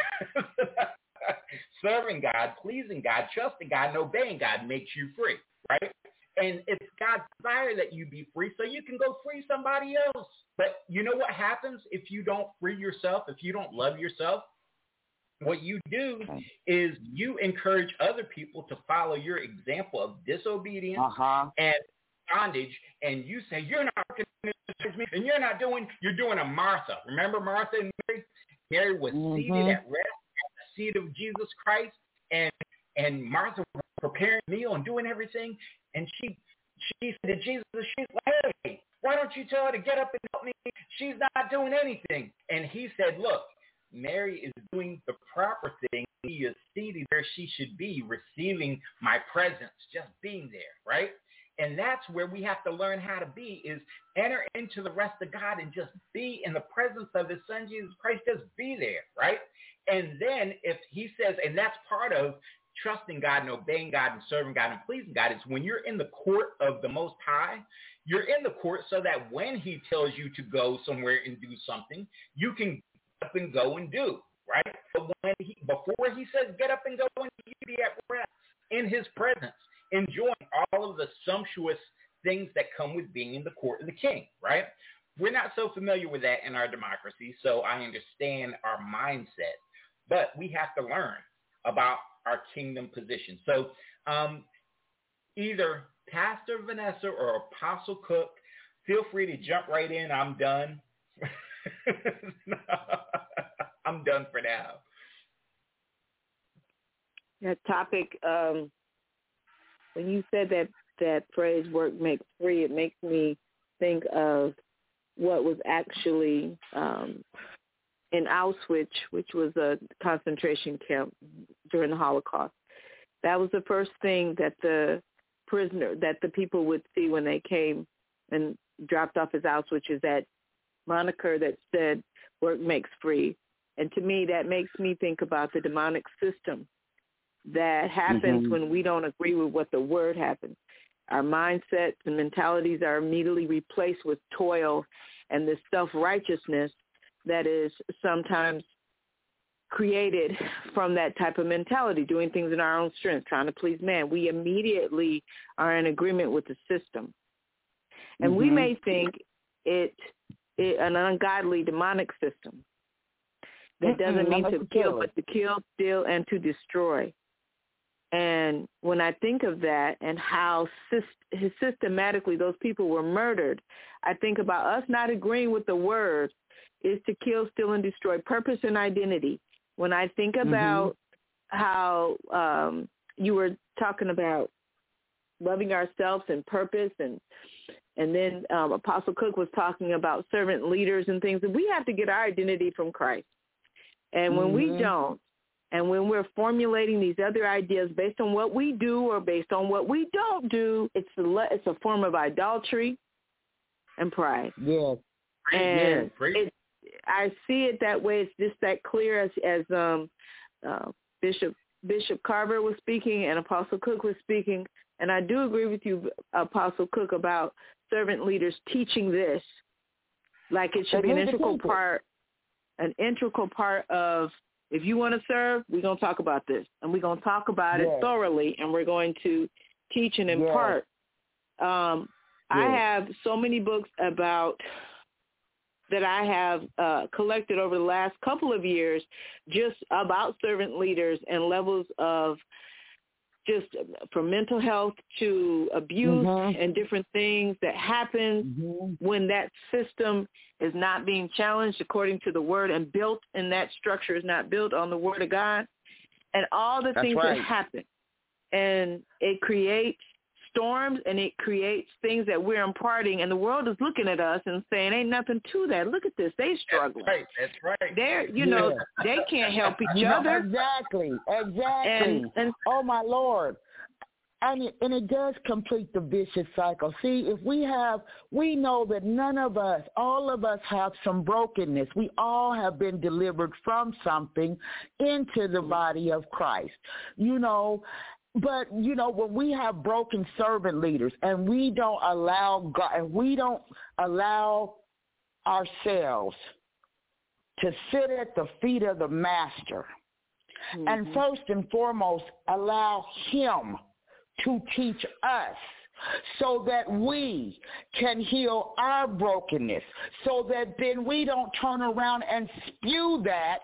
Serving God, pleasing God, trusting God, and obeying God makes you free, right? And it's God's desire that you be free so you can go free somebody else. But you know what happens if you don't free yourself, if you don't love yourself? What you do is you encourage other people to follow your example of disobedience uh-huh. and bondage, and you say, you're not working me, and you're not doing, you're doing a Martha. Remember Martha and Mary? Mary was mm-hmm. seated at rest at the seat of Jesus Christ, and and Martha was preparing a meal and doing everything, and she she said to Jesus, she's like, hey, why don't you tell her to get up and help me? She's not doing anything. And he said, look, Mary is doing the proper thing. She is seated where she should be, receiving my presence, just being there, right? And that's where we have to learn how to be, is enter into the rest of God and just be in the presence of his son, Jesus Christ. Just be there, right? And then if he says, and that's part of trusting God and obeying God and serving God and pleasing God, is when you're in the court of the Most High, you're in the court so that when he tells you to go somewhere and do something, you can get up and go and do, right? But when he, before he says get up and go, and you be at rest in his presence, enjoying all of the sumptuous things that come with being in the court of the king, right? We're not so familiar with that in our democracy, so I understand our mindset, but we have to learn about our kingdom position. So um, either Pastor Vanessa or Apostle Cook, feel free to jump right in. I'm done. I'm done for now. That topic, um, when you said that, that phrase, work makes free, it makes me think of what was actually um, in Auschwitz, which was a concentration camp during the Holocaust. That was the first thing that the prisoner, that the people would see when they came and dropped off as Auschwitz, is that moniker that said, work makes free. And to me, that makes me think about the demonic system that happens mm-hmm. when we don't agree with what the word happens. Our mindsets and mentalities are immediately replaced with toil and this self-righteousness that is sometimes created from that type of mentality, doing things in our own strength, trying to please man. We immediately are in agreement with the system. And mm-hmm. we may think it, it an ungodly demonic system that mm-hmm. doesn't mean to kill, but to kill, steal, and to destroy. And when I think of that and how syst- systematically those people were murdered, I think about us not agreeing with the word is to kill, steal, and destroy, purpose and identity. When I think about mm-hmm. how um, you were talking about loving ourselves and purpose, and and then um, Apostle Cook was talking about servant leaders and things, and we have to get our identity from Christ. And when mm-hmm. we don't, and when we're formulating these other ideas based on what we do or based on what we don't do, it's a, it's a form of idolatry and pride. Yes. And yes. it, I see it that way. It's just that clear as, as um, uh, Bishop Bishop Carver was speaking and Apostle Cook was speaking. And I do agree with you, Apostle Cook, about servant leaders teaching this. Like it should be an integral part, an integral part of, if you want to serve, we're going to talk about this. And we're going to talk about yes. it thoroughly, and we're going to teach and impart. Yes. Um, yes. I have so many books about that I have uh, collected over the last couple of years just about servant leaders and levels of just from mental health to abuse mm-hmm. and different things that happen mm-hmm. when that system is not being challenged according to the word and built, and that structure is not built on the word of God, and all the That's things right. that happen. And it creates storms, and it creates things that we're imparting, and the world is looking at us and saying, ain't nothing to that. Look at this. They struggling. That's right. That's right. They're, you know, yeah. they can't help each other. Exactly. Exactly. And, and oh, my Lord. And it, and it does complete the vicious cycle. See, if we have, we know that none of us, all of us have some brokenness. We all have been delivered from something into the body of Christ, you know. But, you know, when we have broken servant leaders and we don't allow God, and we don't allow ourselves to sit at the feet of the master, mm-hmm. and first and foremost, allow him to teach us so that we can heal our brokenness, so that then we don't turn around and spew that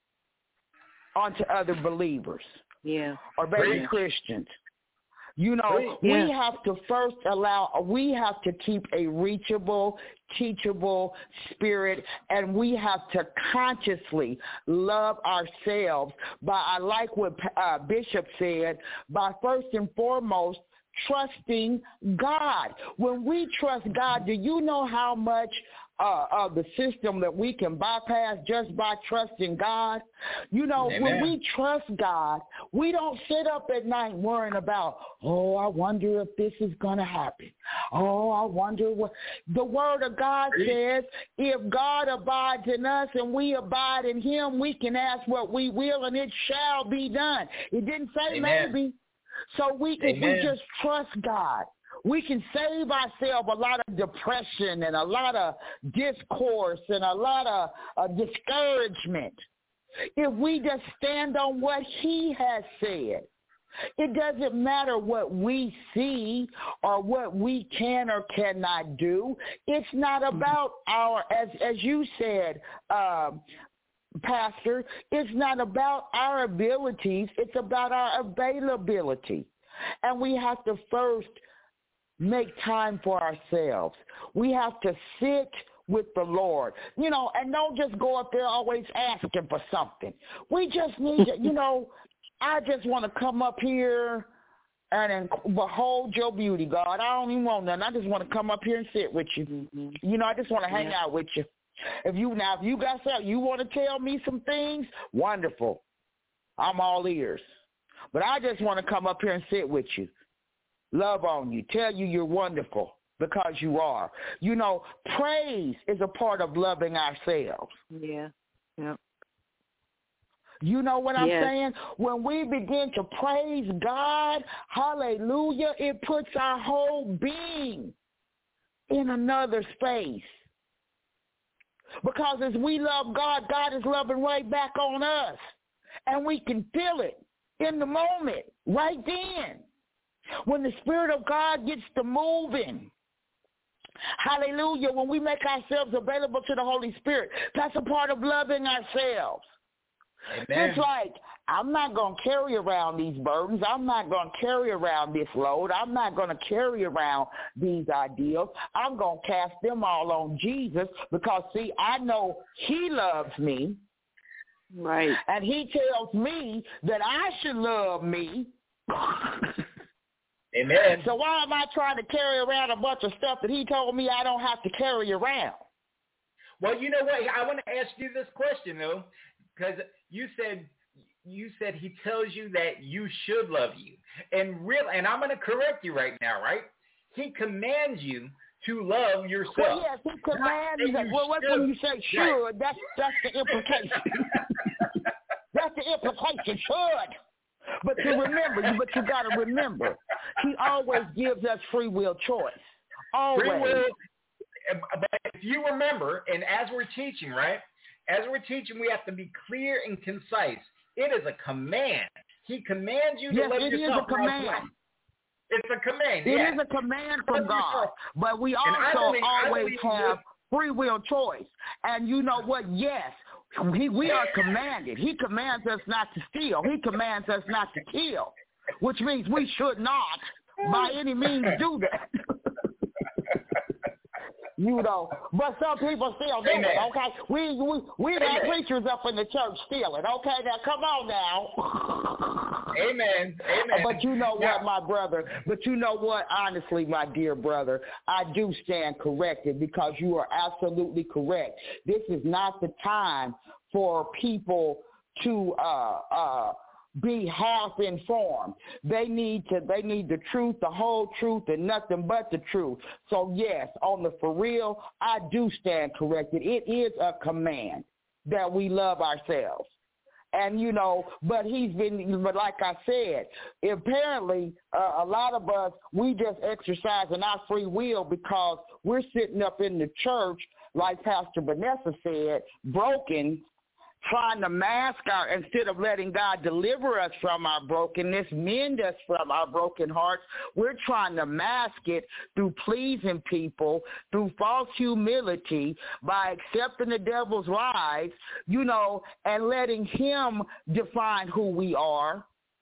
onto other believers. Yeah. Or baby yeah. Christians. You know, yeah. we have to first allow, we have to keep a reachable, teachable spirit, and we have to consciously love ourselves by, I like what uh, Bishop said, by first and foremost trusting God. When we trust God, do you know how much uh, uh, the system that we can bypass just by trusting God. You know, Amen. when we trust God, we don't sit up at night worrying about, oh, I wonder if this is going to happen. Oh, I wonder what. The word of God says, if God abides in us and we abide in him, we can ask what we will and it shall be done. It didn't say Amen. maybe. So we, if we Amen. just trust God, we can save ourselves a lot of depression and a lot of discourse and a lot of uh, discouragement if we just stand on what he has said. It doesn't matter what we see or what we can or cannot do. It's not about our, as as you said, um, Pastor, it's not about our abilities. It's about our availability. And we have to first make time for ourselves. We have to sit with the Lord, you know, and don't just go up there always asking for something. We just need to, you know, I just want to come up here and behold your beauty, God. I don't even want nothing. I just want to come up here and sit with you. Mm-hmm. You know, I just want to hang yeah. out with you. If you now, if you got something, you want to tell me some things, wonderful. I'm all ears. But I just want to come up here and sit with you, love on you, tell you you're wonderful because you are. You know, praise is a part of loving ourselves. Yeah, yeah. You know what I'm yes. saying? When we begin to praise God, hallelujah, it puts our whole being in another space. Because as we love God, God is loving right back on us. And we can feel it in the moment, right then. When the Spirit of God gets to moving, hallelujah, when we make ourselves available to the Holy Spirit, that's a part of loving ourselves. Amen. It's like, I'm not going to carry around these burdens. I'm not going to carry around this load. I'm not going to carry around these ideals. I'm going to cast them all on Jesus because, see, I know he loves me. Right. And he tells me that I should love me. Amen. So why am I trying to carry around a bunch of stuff that he told me I don't have to carry around? Well, you know what? I want to ask you this question, though, because you said you said he tells you that you should love you. And real, and I'm going to correct you right now, right? He commands you to love yourself. Well, yes, he commands you. Well, what when you say should, right. that's, that's the implication. That's the implication, should. But to remember, but you got to remember, he always gives us free will choice. Always. Free will, but if you remember, and as we're teaching, right, as we're teaching, we have to be clear and concise. It is a command. He commands you to yes, love it yourself. It is a command. It's a command. It yeah. is a command from God. But we also believe, always have free will choice. And you know what? Yes, he, we are commanded. He commands us not to steal. He commands us not to kill, which means we should not by any means do that. You know, but some people still do Amen. it, okay? We we we got preachers up in the church stealing, okay? Now, come on now. Amen. Amen. But you know now, what, my brother? But you know what? Honestly, my dear brother, I do stand corrected because you are absolutely correct. This is not the time for people to uh uh be half informed. They need to they need the truth, the whole truth, and nothing but the truth. So yes, on the for real, I do stand corrected. It is a command that we love ourselves. And, you know, but he's been, but like I said, apparently uh, a lot of us, we just exercising our free will because we're sitting up in the church, like Pastor Vanessa said, broken, trying to mask our, instead of letting God deliver us from our brokenness, mend us from our broken hearts, we're trying to mask it through pleasing people, through false humility, by accepting the devil's lies, you know, and letting him define who we are.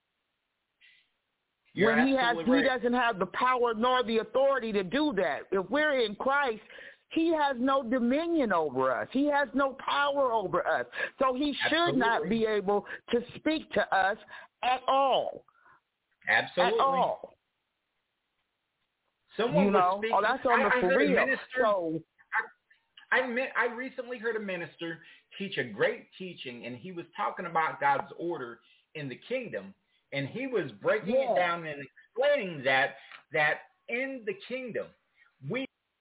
You're when he has, right. he doesn't have the power nor the authority to do that. If we're in Christ, he has no dominion over us. He has no power over us. So he should Absolutely. not be able to speak to us at all. Absolutely. At all. Someone you know, was speaking, oh, that's on the I, I for heard real. a minister, So, I, I met, I recently heard a minister teach a great teaching, and he was talking about God's order in the kingdom, and he was breaking Yeah. it down and explaining that that in the kingdom we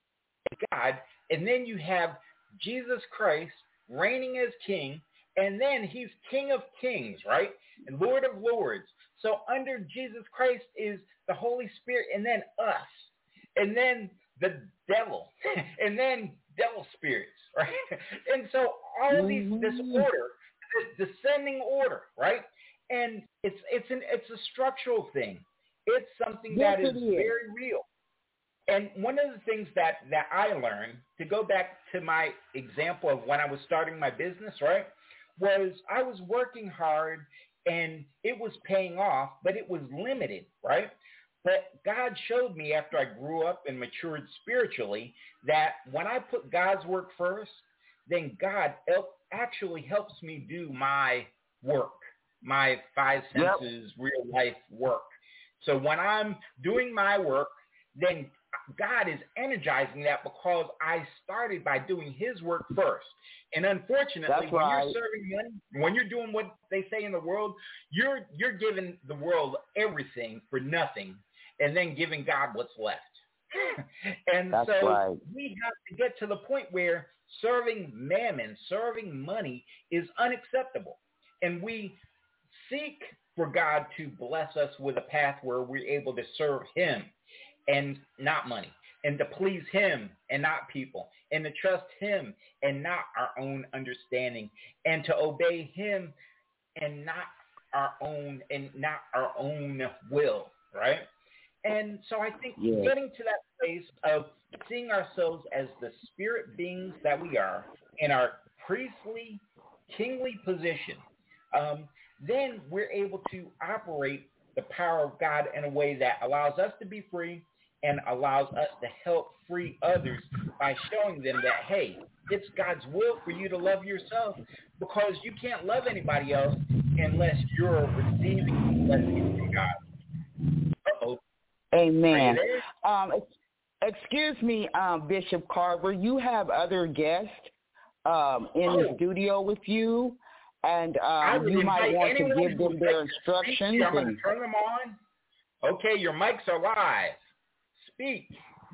God, and then you have Jesus Christ reigning as king, and then he's King of Kings, right? And Lord of Lords. So under Jesus Christ is the Holy Spirit, and then us, and then the devil, and then devil spirits, right? And so all of these, this order, this descending order, right? And it's it's an it's a structural thing. It's something Yes, that is, it is. very real. And one of the things that, that I learned, to go back to my example of when I was starting my business, right, was I was working hard and it was paying off, but it was limited, right? But God showed me after I grew up and matured spiritually that when I put God's work first, then God help, actually helps me do my work, my five senses, yep. real life work. So when I'm doing my work, then God is energizing that because I started by doing his work first. And unfortunately, That's when right. you're serving money, when you're doing what they say in the world, you're you're giving the world everything for nothing and then giving God what's left. And That's so right. we have to get to the point where serving mammon, serving money is unacceptable. And we seek for God to bless us with a path where we're able to serve him and not money, and to please him and not people, and to trust him and not our own understanding, and to obey him and not our own and not our own will, right? And so I think yeah. getting to that place of seeing ourselves as the spirit beings that we are in our priestly, kingly position, um, then we're able to operate the power of God in a way that allows us to be free and allows us to help free others by showing them that, hey, it's God's will for you to love yourself, because you can't love anybody else unless you're receiving blessings from God. Uh-oh. Amen. Um, excuse me, um, Bishop Carver, you have other guests um, in oh. the studio with you, and um, you might want to give them their instructions. I'm going and... to turn them on. Okay, your mics are live. Speak.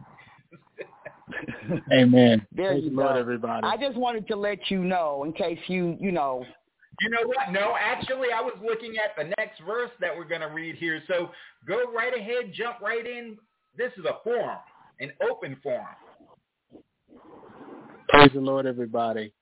Amen. There Praise you the go. Lord, everybody. I just wanted to let you know in case you, you know. You know what? No, actually, I was looking at the next verse that we're going to read here. So go right ahead, jump right in. This is a forum, an open forum. Praise the Lord, everybody.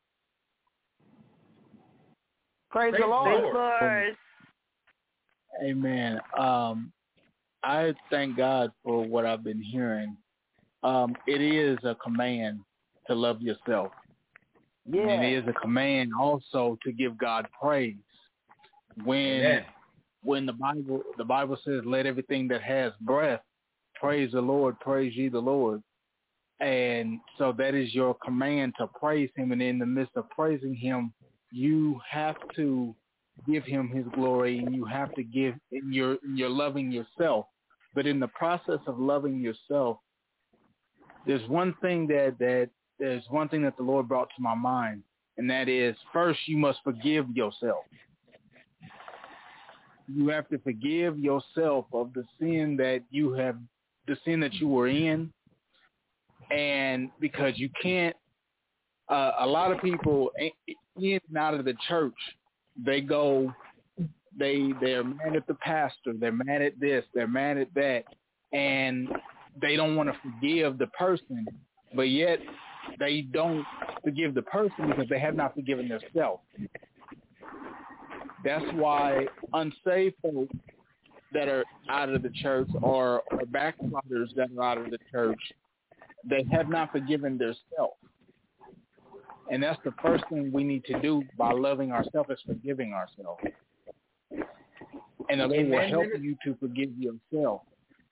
Praise, Praise the Lord. the Lord. Amen. Um, I thank God for what I've been hearing. Um, it is a command to love yourself. Yeah. And it is a command also to give God praise. When Amen. when the Bible the Bible says, let everything that has breath praise the Lord, praise ye the Lord. And so that is your command to praise him. And in the midst of praising him, you have to give him his glory, and you have to give you're you're loving yourself. But in the process of loving yourself, there's one thing that that there's one thing that the Lord brought to my mind, and that is, first you must forgive yourself. You have to forgive yourself of the sin that you have, the sin that you were in, and because you can't. Uh, a lot of people in and out of the church, they go, they they're mad at the pastor, they're mad at this, they're mad at that, and they don't want to forgive the person, but yet they don't forgive the person because they have not forgiven themselves. That's why unsaved folk that are out of the church, or, or backsliders that are out of the church, they have not forgiven themselves. And that's the first thing we need to do by loving ourselves, is forgiving ourselves. And the Lord will help you to forgive yourself.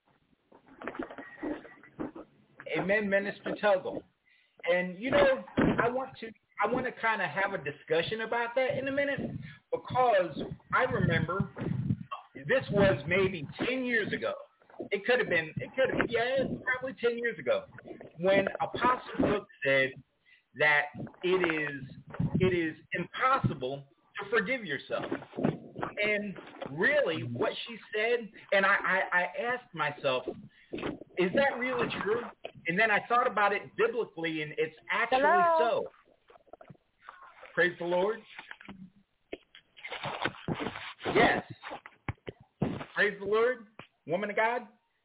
Amen, Minister Tuggle. And you know, I want to I want to kind of have a discussion about that in a minute, because I remember this was maybe ten years ago. It could have been, it could have, yeah, probably ten years ago, when Apostle Cook said that it is it is impossible to forgive yourself. And really what she said, and I, I, I asked myself, is that really true? And then I thought about it biblically, and it's actually Hello? so. Praise the Lord. Yes. Praise the Lord, woman of God.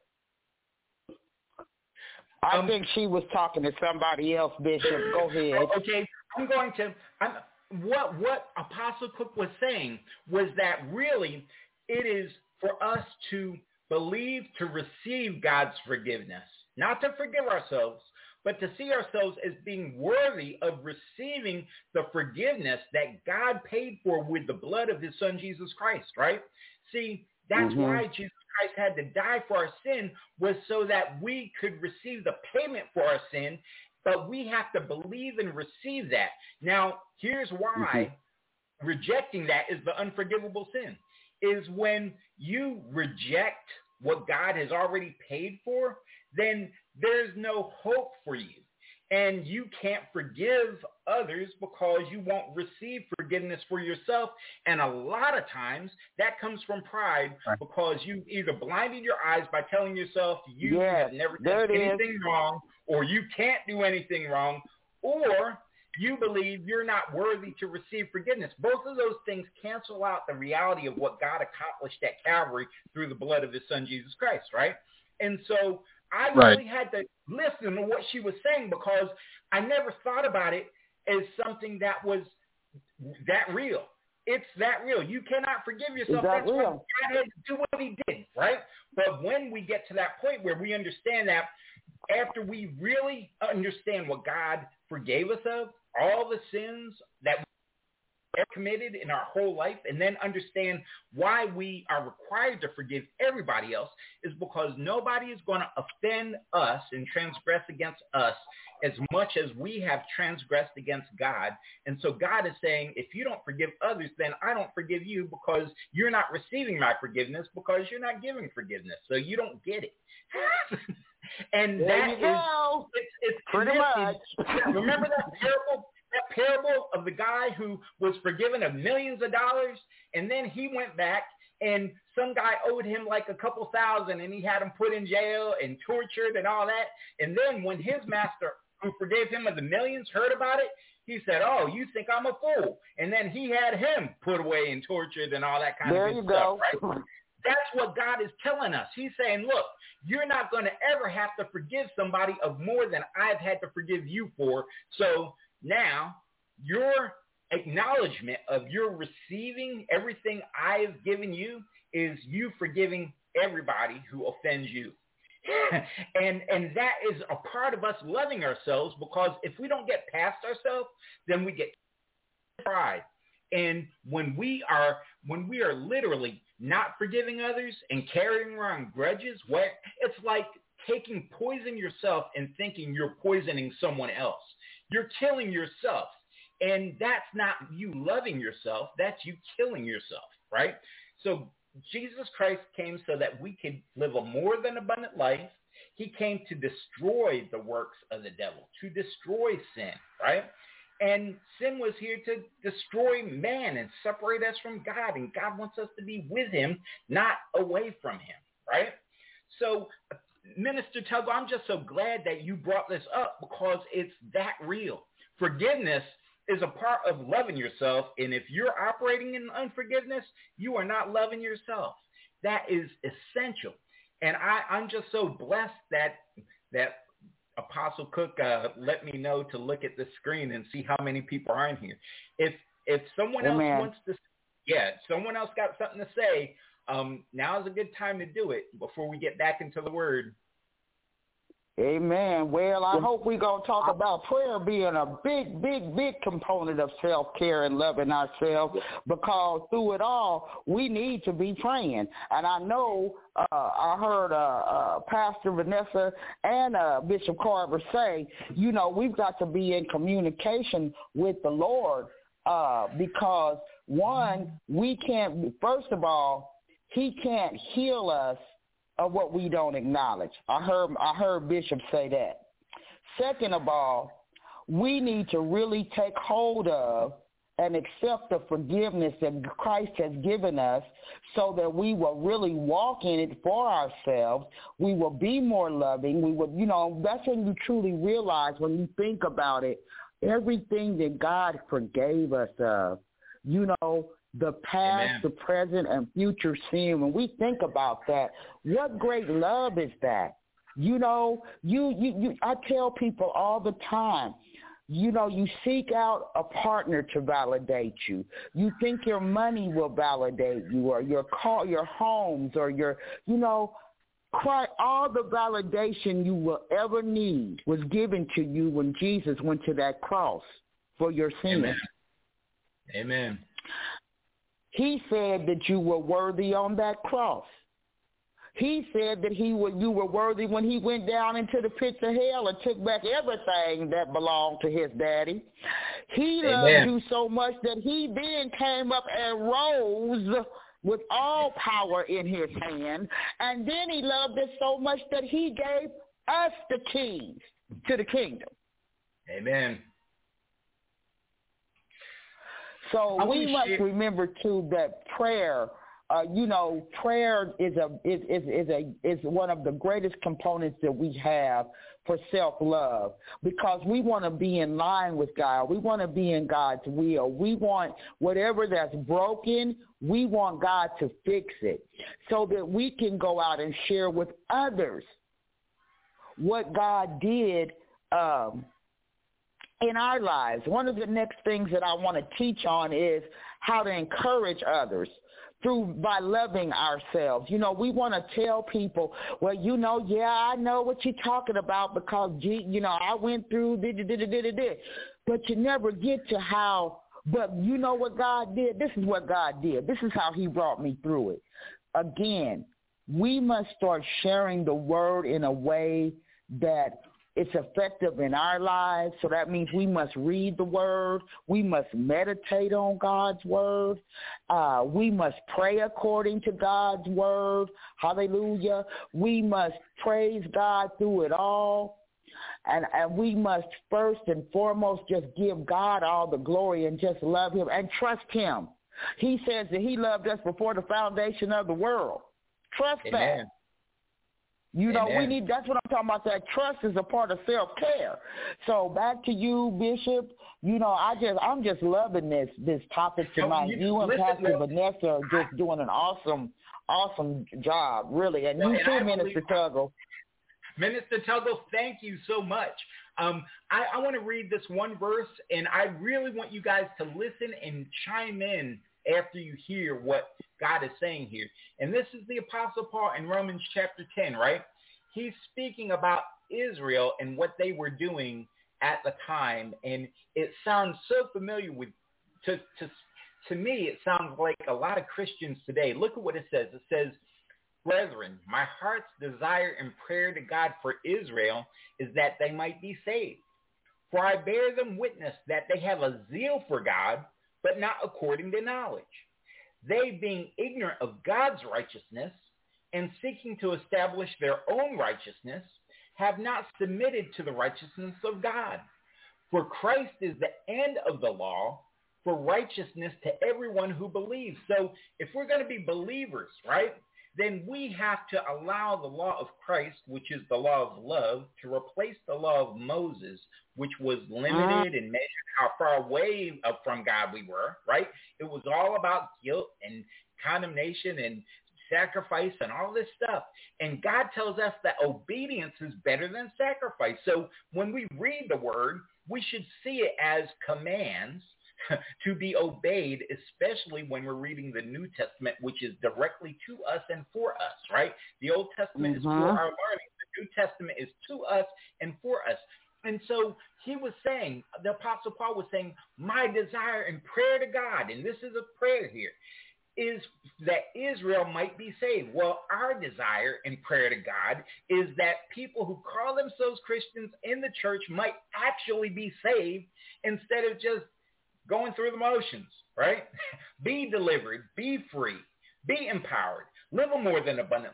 I Um, think she was talking to somebody else, Bishop. Go ahead. Okay, I'm going to. I'm, what what Apostle Cook was saying was that really it is for us to believe to receive God's forgiveness, not to forgive ourselves, but to see ourselves as being worthy of receiving the forgiveness that God paid for with the blood of his son, Jesus Christ, right? See, that's Mm-hmm. why Jesus Christ had to die for our sin, was so that we could receive the payment for our sin, but we have to believe and receive that. Now, here's why mm-hmm. rejecting that is the unforgivable sin, is when you reject what God has already paid for, then there's no hope for you. And you can't forgive others because you won't receive forgiveness for yourself. And a lot of times that comes from pride, right, because you either blinded your eyes by telling yourself you yes, have never done anything wrong, or you can't do anything wrong, or you believe you're not worthy to receive forgiveness. Both of those things cancel out the reality of what God accomplished at Calvary through the blood of his son, Jesus Christ, right? And so I really right. had to listen to what she was saying, because I never thought about it as something that was that real. It's that real. You cannot forgive yourself. That That's real? why God had to do what he did, right? But when we get to that point where we understand that, after we really understand what God forgave us of, all the sins that we have committed in our whole life, and then understand why we are required to forgive everybody else, is because nobody is going to offend us and transgress against us as much as we have transgressed against God. And so God is saying, if you don't forgive others, then I don't forgive you, because you're not receiving my forgiveness, because you're not giving forgiveness. So you don't get it. And there that you is, go. it's, it's pretty much. Remember that parable? That parable of the guy who was forgiven of millions of dollars, and then he went back and some guy owed him like a couple thousand, and he had him put in jail and tortured and all that. And then when his master, who forgave him of the millions, heard about it, he said, "Oh, you think I'm a fool?" And then he had him put away and tortured and all that kind there of good you stuff, go. right? That's what God is telling us. He's saying, look, you're not going to ever have to forgive somebody of more than I've had to forgive you for. So now your acknowledgement of your receiving everything I've given you is you forgiving everybody who offends you. and and that is a part of us loving ourselves, because if we don't get past ourselves, then we get pride. And when we are when we are literally not forgiving others and carrying around grudges, where it's like taking poison yourself and thinking you're poisoning someone else. You're killing yourself. And that's not you loving yourself. That's you killing yourself, right? So Jesus Christ came so that we could live a more than abundant life. He came to destroy the works of the devil, to destroy sin, right? And sin was here to destroy man and separate us from God. And God wants us to be with him, not away from him, right? So, Minister Tuggle, I'm just so glad that you brought this up, because it's that real. Forgiveness is a part of loving yourself. And if you're operating in unforgiveness, you are not loving yourself. That is essential. And I, I'm just so blessed that that Apostle Cook uh, let me know to look at the screen and see how many people are in here. If if someone Amen. else wants to, yeah, someone else got something to say, um, now is a good time to do it before we get back into the word. Amen. Well, I hope we're going to talk about prayer being a big, big, big component of self-care and loving ourselves, because through it all, we need to be praying. And I know uh, I heard uh, uh, Pastor Vanessa and uh, Bishop Carver say, you know, we've got to be in communication with the Lord, uh, because, one, we can't, first of all, he can't heal us of what we don't acknowledge. I heard I heard Bishop say that. Second of all, we need to really take hold of and accept the forgiveness that Christ has given us so that we will really walk in it for ourselves. We will be more loving. We will, you know, that's when you truly realize, when you think about it, everything that God forgave us of, you know, the past, Amen. The present, and future sin. When we think about that, what great love is that? You know, you, you, you I tell people all the time, you know, you seek out a partner to validate you. You think your money will validate you, or your car, your homes, or your, you know, quite all the validation you will ever need was given to you when Jesus went to that cross for your sins. Amen. Amen. He said that you were worthy on that cross. He said that he would, you were worthy when he went down into the pits of hell and took back everything that belonged to his daddy. He Amen. loved you so much that he then came up and rose with all power in his hand. And then he loved us so much that he gave us the keys to the kingdom. Amen. So I we must share- remember, too, that prayer, uh, you know, prayer is a is, is is a is one of the greatest components that we have for self-love, because we want to be in line with God. We want to be in God's will. We want whatever that's broken, we want God to fix it so that we can go out and share with others what God did um, in our lives. One of the next things that I want to teach on is how to encourage others through by loving ourselves. You know, we want to tell people, well, you know, yeah, I know what you're talking about because, you know, I went through, did, did, did, did, did. But you never get to how, but you know what God did? This is what God did. This is how he brought me through it. Again, we must start sharing the word in a way that it's effective in our lives. So that means we must read the word. We must meditate on God's word. Uh, we must pray according to God's word. Hallelujah. We must praise God through it all. And, and we must first and foremost just give God all the glory and just love him and trust him. He says that he loved us before the foundation of the world. Trust Amen. that. You know, Amen. we need, that's what I'm talking about, that trust is a part of self-care. So back to you, Bishop. You know, I just, I'm just loving this, this topic tonight. You, you and listen, Pastor well, Vanessa are just doing an awesome, awesome job, really. And well, you and too, I Minister believe, Tuggle. Minister Tuggle, thank you so much. Um, I, I want to read this one verse, and I really want you guys to listen and chime in after you hear what God is saying here. And this is the Apostle Paul in Romans chapter ten, right? He's speaking about Israel and what they were doing at the time. And it sounds so familiar with, to, to, to me, it sounds like a lot of Christians today. Look at what it says. It says, brethren, my heart's desire and prayer to God for Israel is that they might be saved. For I bear them witness that they have a zeal for God, but not according to knowledge. They, being ignorant of God's righteousness and seeking to establish their own righteousness, have not submitted to the righteousness of God. For Christ is the end of the law for righteousness to everyone who believes. So if we're going to be believers, right, then we have to allow the law of Christ, which is the law of love, to replace the law of Moses, which was limited and measured how far away from God we were, right? It was all about guilt and condemnation and sacrifice and all this stuff. And God tells us that obedience is better than sacrifice. So when we read the word, we should see it as commands to be obeyed, especially when we're reading the New Testament, which is directly to us and for us, right? The Old Testament mm-hmm. is for our learning. The New Testament is to us and for us. And so he was saying, the Apostle Paul was saying, my desire and prayer to God, and this is a prayer here, is that Israel might be saved. Well, our desire and prayer to God is that people who call themselves Christians in the church might actually be saved instead of just going through the motions, right? Be delivered, be free, be empowered, live a more than abundant life.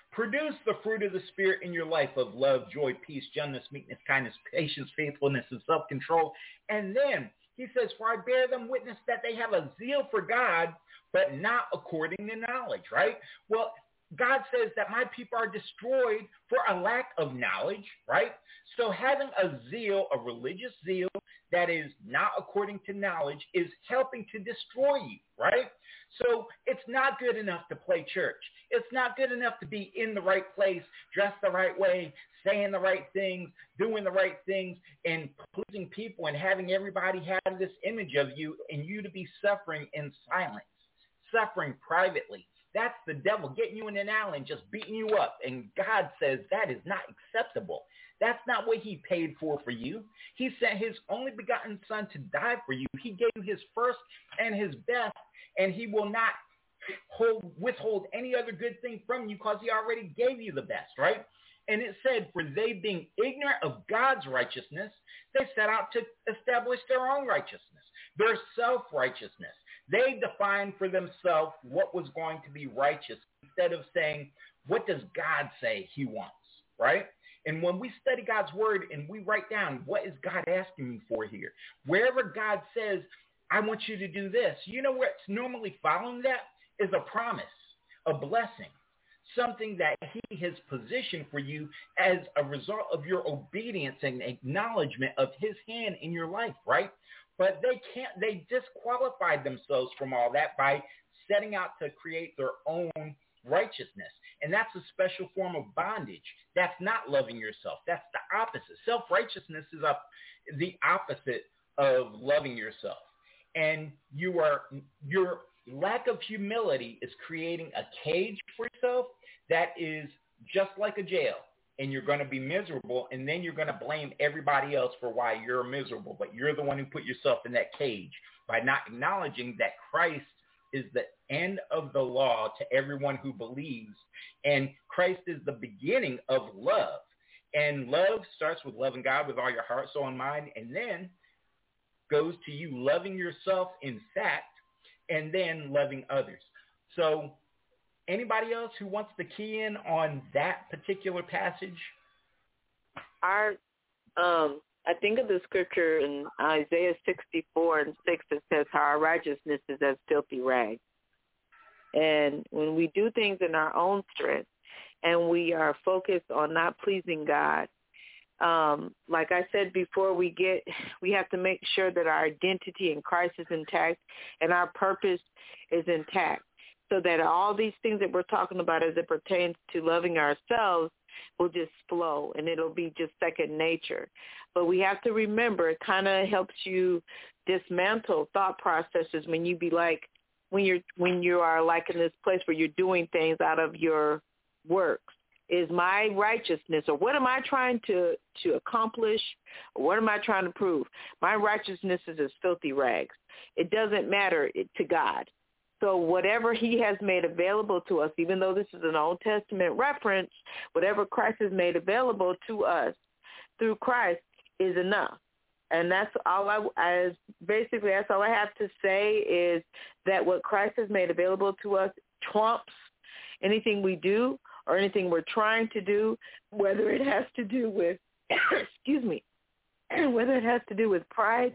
Produce the fruit of the Spirit in your life of love, joy, peace, gentleness, meekness, kindness, patience, faithfulness, and self-control. And then he says, for I bear them witness that they have a zeal for God, but not according to knowledge, right? Well, God says that my people are destroyed for a lack of knowledge, right? So having a zeal, a religious zeal that is not according to knowledge is helping to destroy you, right? So it's not good enough to play church. It's not good enough to be in the right place, dressed the right way, saying the right things, doing the right things, and pleasing people and having everybody have this image of you and you to be suffering in silence, suffering privately. That's the devil getting you in an alley and just beating you up. And God says that is not acceptable. That's not what he paid for for you. He sent his only begotten son to die for you. He gave you his first and his best, and he will not hold, withhold any other good thing from you because he already gave you the best, right? And it said, for they being ignorant of God's righteousness, they set out to establish their own righteousness, their self-righteousness. They defined for themselves what was going to be righteous instead of saying, what does God say he wants, right? And when we study God's word and we write down, what is God asking me for here? Wherever God says, I want you to do this, you know what's normally following that is a promise, a blessing, something that he has positioned for you as a result of your obedience and acknowledgement of his hand in your life, right? But they can't, they disqualified themselves from all that by setting out to create their own righteousness. And that's a special form of bondage. That's not loving yourself. That's the opposite. Self-righteousness is up the opposite of loving yourself. And you are, your lack of humility is creating a cage for yourself that is just like a jail. And you're going to be miserable, and then you're going to blame everybody else for why you're miserable. But you're the one who put yourself in that cage by not acknowledging that Christ is the end of the law to everyone who believes, and Christ is the beginning of love. And love starts with loving God with all your heart, soul, and mind, and then goes to you loving yourself in fact, and then loving others. So anybody else who wants to key in on that particular passage? Our, um, I think of the scripture in Isaiah sixty-four and six that says how our righteousness is as filthy rags. And when we do things in our own strength and we are focused on not pleasing God, um, like I said before, we get, we have to make sure that our identity in Christ is intact and our purpose is intact, so that all these things that we're talking about as it pertains to loving ourselves will just flow and it'll be just second nature. But we have to remember, it kind of helps you dismantle thought processes when you be like, when you're, when you are like in this place where you're doing things out of your works. Is my righteousness, or what am I trying to, to accomplish, or what am I trying to prove? My righteousness is as filthy rags. It doesn't matter to God. So whatever he has made available to us, even though this is an Old Testament reference, whatever Christ has made available to us through Christ is enough. And that's all I, as basically that's all I have to say is that what Christ has made available to us trumps anything we do or anything we're trying to do, whether it has to do with, excuse me, whether it has to do with pride,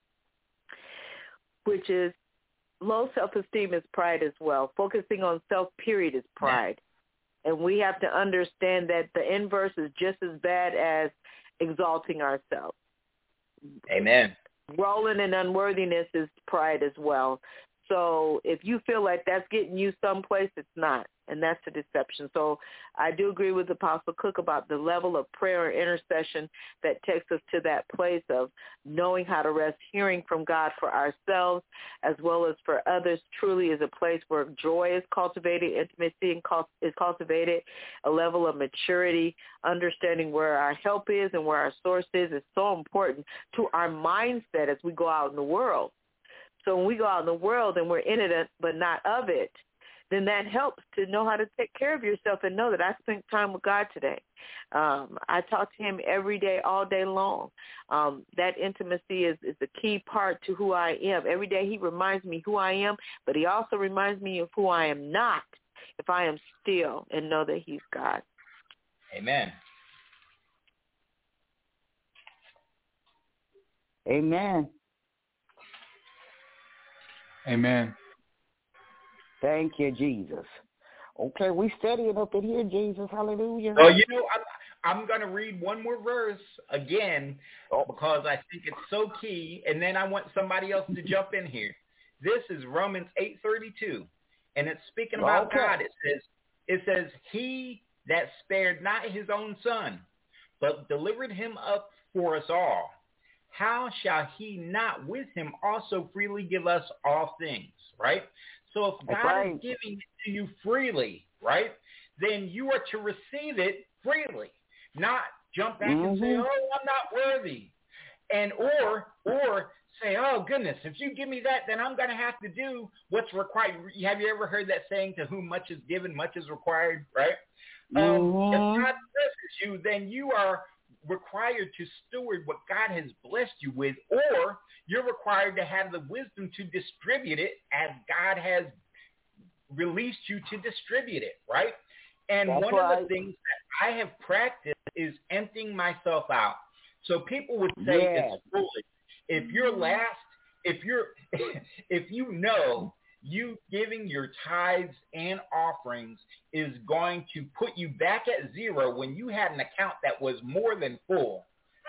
which is low self-esteem is pride as well. Focusing on self, period, is pride. And we have to understand that the inverse is just as bad as exalting ourselves. Amen. Rolling in unworthiness is pride as well. So if you feel like that's getting you someplace, it's not. And that's a deception. So I do agree with Apostle Cook about the level of prayer and intercession that takes us to that place of knowing how to rest, hearing from God for ourselves as well as for others. Truly is a place where joy is cultivated, intimacy is cultivated, a level of maturity, understanding where our help is and where our source is is so important to our mindset as we go out in the world. So when we go out in the world and we're in it but not of it, then that helps to know how to take care of yourself and know that I spent time with God today. Um, I talk to him every day, all day long. Um, that intimacy is, is a key part to who I am. Every day he reminds me who I am, but he also reminds me of who I am not. if I am still and know that he's God. Amen. Amen. Amen. Thank you, Jesus. Okay, we studying up in here, Jesus. Hallelujah. Well, you know, I'm, I'm going to read one more verse again because I think it's so key, and then I want somebody else to jump in here. This is Romans eight thirty-two, and it's speaking about Okay. God. It says, it says, he that spared not his own son, but delivered him up for us all, how shall he not with him also freely give us all things, right? So if That's God right. is giving it to you freely, right, then you are to receive it freely, not jump back mm-hmm. and say, oh, I'm not worthy. And or or say, oh, goodness, if you give me that, then I'm going to have to do what's required. Have you ever heard that saying, to whom much is given, much is required, right? Um, mm-hmm. If God blesses you, then you are required to steward what God has blessed you with, or you're required to have the wisdom to distribute it as God has released you to distribute it, right? And That's one right. of the things that I have practiced is emptying myself out. So people would say yes. it's foolish. If you're last, if you're, if you know you giving your tithes and offerings is going to put you back at zero when you had an account that was more than full.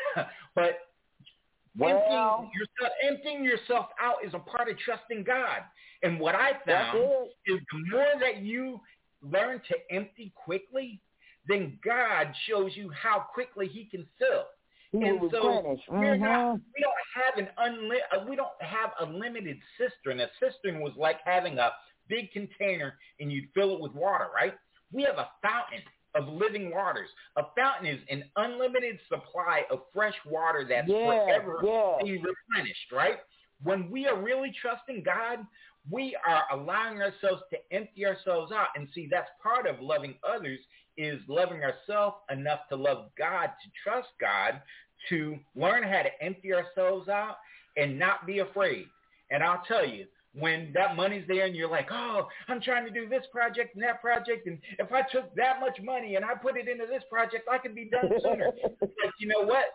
But well, emptying yourself, emptying yourself out is a part of trusting God. And what I found is the more that you learn to empty quickly, then God shows you how quickly he can fill. He and will so replenish. we're mm-hmm. not, we don't have an unli- we don't have a limited cistern. A cistern was like having a big container and you'd fill it with water, right? We have a fountain of living waters. A fountain is an unlimited supply of fresh water that's yeah, forever yeah. being replenished, right? When we are really trusting God, we are allowing ourselves to empty ourselves out. And see, that's part of loving others, is loving ourselves enough to love God, to trust God, to learn how to empty ourselves out and not be afraid. And I'll tell you, when that money's there and you're like, oh, I'm trying to do this project and that project, and if I took that much money and I put it into this project, I could be done sooner. But you know what?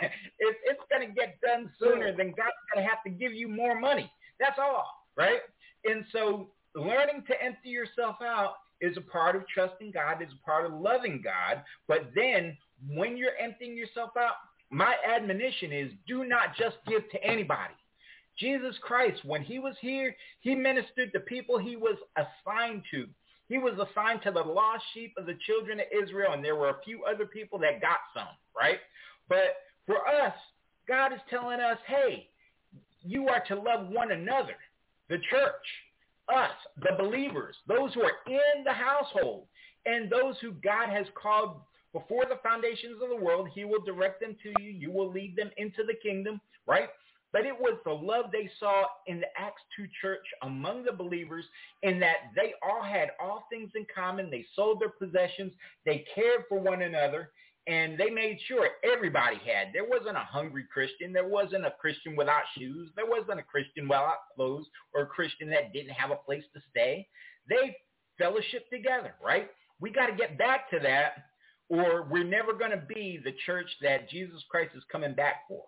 If it's going to get done sooner, then God's going to have to give you more money. That's all, right? And so learning to empty yourself out is a part of trusting God, is a part of loving God. But then when you're emptying yourself out, my admonition is do not just give to anybody. Jesus Christ, when he was here, he ministered to people he was assigned to. He was assigned to the lost sheep of the children of Israel, and there were a few other people that got some, right? But for us, God is telling us, hey, you are to love one another, the church, us, the believers, those who are in the household, and those who God has called before the foundations of the world. He will direct them to you. You will lead them into the kingdom, right? But it was the love they saw in the Acts two church among the believers, in that they all had all things in common. They sold their possessions. They cared for one another, and they made sure everybody had. There wasn't a hungry Christian. There wasn't a Christian without shoes. There wasn't a Christian without clothes, or a Christian that didn't have a place to stay. They fellowshiped together, right? We got to get back to that, or we're never going to be the church that Jesus Christ is coming back for.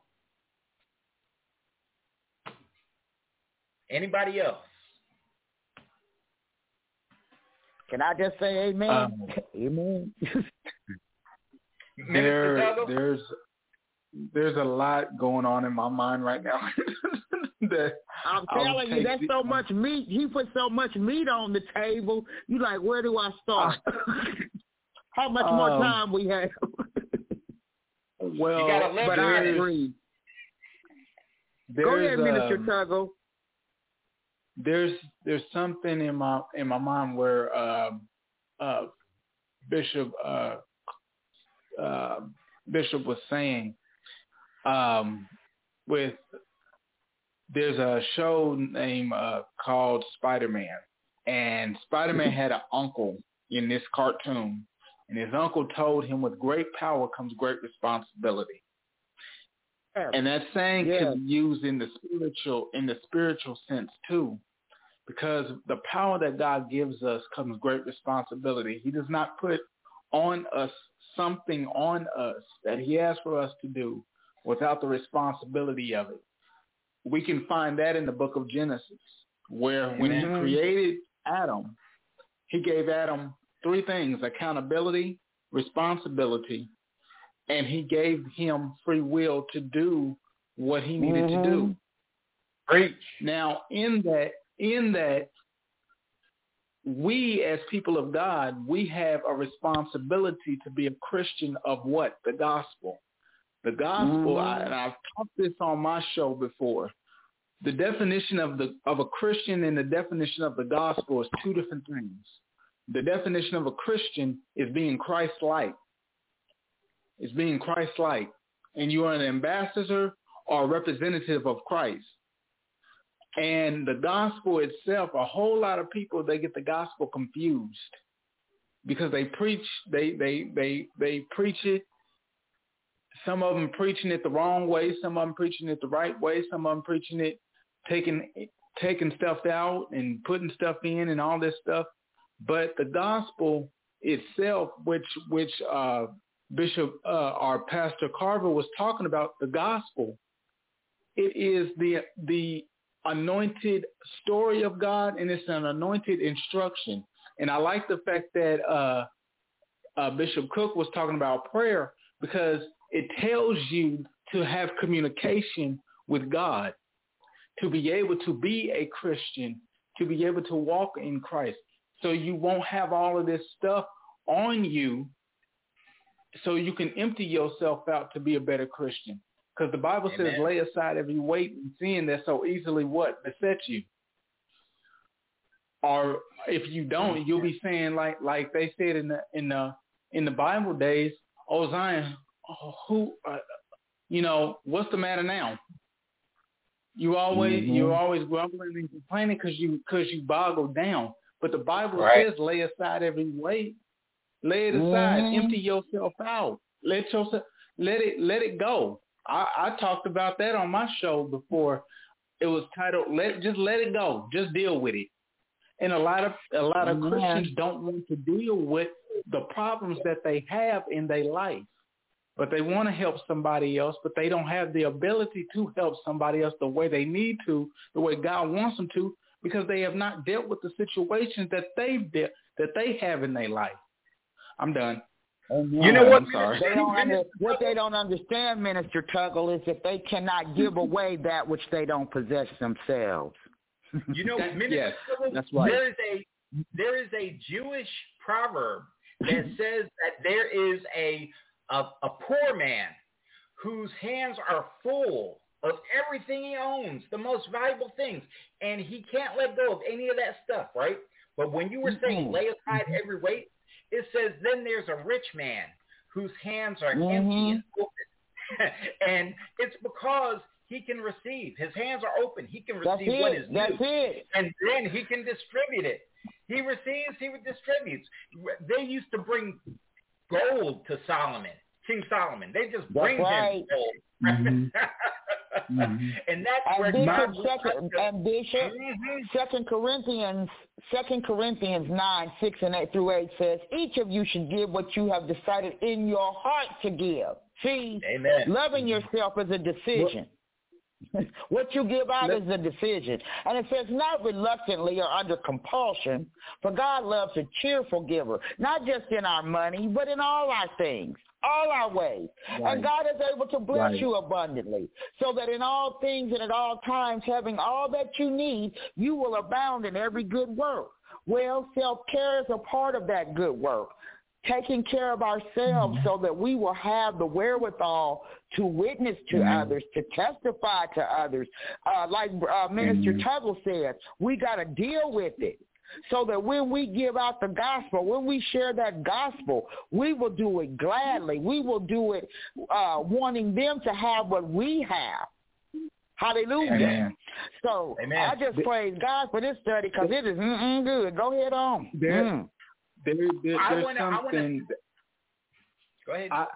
Anybody else? Can I just say amen? Um, amen. there, there's there's a lot going on in my mind right now. that I'm telling you, there's so much meat. He put so much meat on the table. You like, where do I start? How much um, more time we have? well, you gotta live but I agree. Go ahead, Minister um, Tuggle. There's there's something in my in my mind where uh, uh, Bishop uh, uh, Bishop was saying um, with there's a show named uh, called Spider-Man, and Spider-Man had an uncle in this cartoon, and his uncle told him, with great power comes great responsibility. And that saying yeah. can be used in the spiritual in the spiritual sense too. because the power that God gives us comes great responsibility. He does not put on us something on us that he has for us to do without the responsibility of it. We can find that in the book of Genesis, where when he created Adam, he gave Adam three things: accountability, responsibility, and he gave him free will to do what he needed mm-hmm. to do. Great. Now, in that, in that, we as people of God, we have a responsibility to be a Christian of what? The gospel. The gospel, mm-hmm. I, and I've talked this on my show before. The definition of the of a Christian and the definition of the gospel is two different things. The definition of a Christian is being Christ-like. It's being Christ-like. And you are an ambassador or a representative of Christ. And the gospel itself, a whole lot of people, they get the gospel confused because they preach, they they they they preach it. Some of them preaching it the wrong way. Some of them preaching it the right way. Some of them preaching it, taking taking stuff out and putting stuff in and all this stuff. But the gospel itself, which which uh, Bishop uh, or Pastor Carver was talking about, the gospel, it is the the anointed story of God, and it's an anointed instruction. And I like the fact that uh, uh, Bishop Cook was talking about prayer, because it tells you to have communication with God, to be able to be a Christian, to be able to walk in Christ. So you won't have all of this stuff on you, so you can empty yourself out to be a better Christian. Because the Bible Amen. Says, lay aside every weight and sin that so easily what? Besets you. Or if you don't, you'll be saying like like they said in the in the in the Bible days, oh Zion, oh, who, uh, you know, what's the matter now? You always mm-hmm. you're always grumbling and complaining because you because you boggle down. But the Bible right. says, lay aside every weight, lay it aside, mm-hmm. empty yourself out, let yourself let it let it go. I, I talked about that on my show before. It was titled "Let Just Let It Go, Just Deal with It." And a lot of a lot of mm-hmm. Christians don't want to deal with the problems that they have in their life, but they want to help somebody else, but they don't have the ability to help somebody else the way they need to, the way God wants them to, because they have not dealt with the situations that they've de- that they have in their life. I'm done. You know what? I'm sorry. They don't under, what they don't understand, Minister Tuggle, is that they cannot give away that which they don't possess themselves. You know, that, Minister yes, Tuggle, that's right. there is a there is a Jewish proverb that says that there is a, a a poor man whose hands are full of everything he owns, the most valuable things, and he can't let go of any of that stuff, right? But when you were saying lay aside every weight, it says then there's a rich man whose hands are mm-hmm. empty and open. And it's because he can receive. His hands are open. He can receive That's what it. is new. That's it. And then he can distribute it. He receives, he distributes. They used to bring gold to Solomon, King Solomon. They just bring that's right. him gold. Mm-hmm. mm-hmm. And that's and where Bishop, God second, and Bishop, mm-hmm. Second Corinthians, Second Corinthians nine, six and eight through eight says, each of you should give what you have decided in your heart to give. See, Amen. Loving yourself is a decision. What, what you give out is a decision. And it says not reluctantly or under compulsion, for God loves a cheerful giver, not just in our money, but in all our things, all our ways. Right. And God is able to bless right. you abundantly, so that in all things and at all times, having all that you need, you will abound in every good work. Well, self-care is a part of that good work. Taking care of ourselves mm-hmm. so that we will have the wherewithal to witness to mm-hmm. others, to testify to others. Uh, like uh, Minister mm-hmm. Tuggle said, we got to deal with it so that when we give out the gospel, when we share that gospel, we will do it gladly. We will do it uh, wanting them to have what we have. Hallelujah. Amen. So Amen. I just praise God for this study because it is mm-mm good. Go ahead on. There, mm. there, there, there's wanna, something. Wanna... Go ahead. I,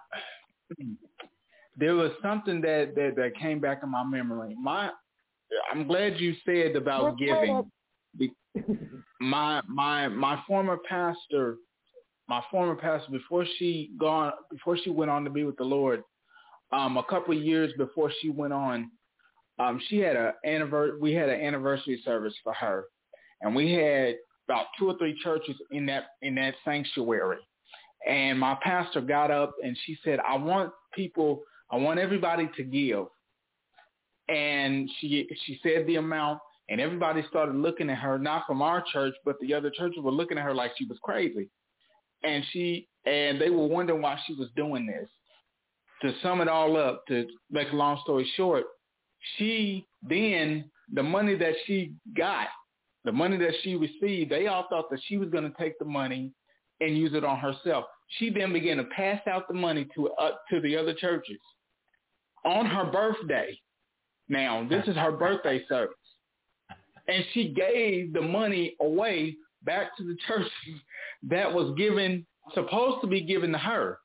there was something that, that, that came back in my memory. My, I'm glad you said about giving. Be- my my my former pastor, my former pastor, before she gone, before she went on to be with the Lord, um, a couple of years before she went on, um, she had a anniversary. We had an anniversary service for her, and we had about two or three churches in that in that sanctuary. And my pastor got up and she said, "I want people, I want everybody to give." And she she said the amount, and everybody started looking at her, not from our church, but the other churches were looking at her like she was crazy. And she and they were wondering why she was doing this. To sum it all up, to make a long story short, she then, the money that she got, the money that she received, they all thought that she was going to take the money and use it on herself. She then began to pass out the money to uh, to the other churches on her birthday. Now, this is her birthday service. And she gave the money away back to the churches that was given, supposed to be given to her.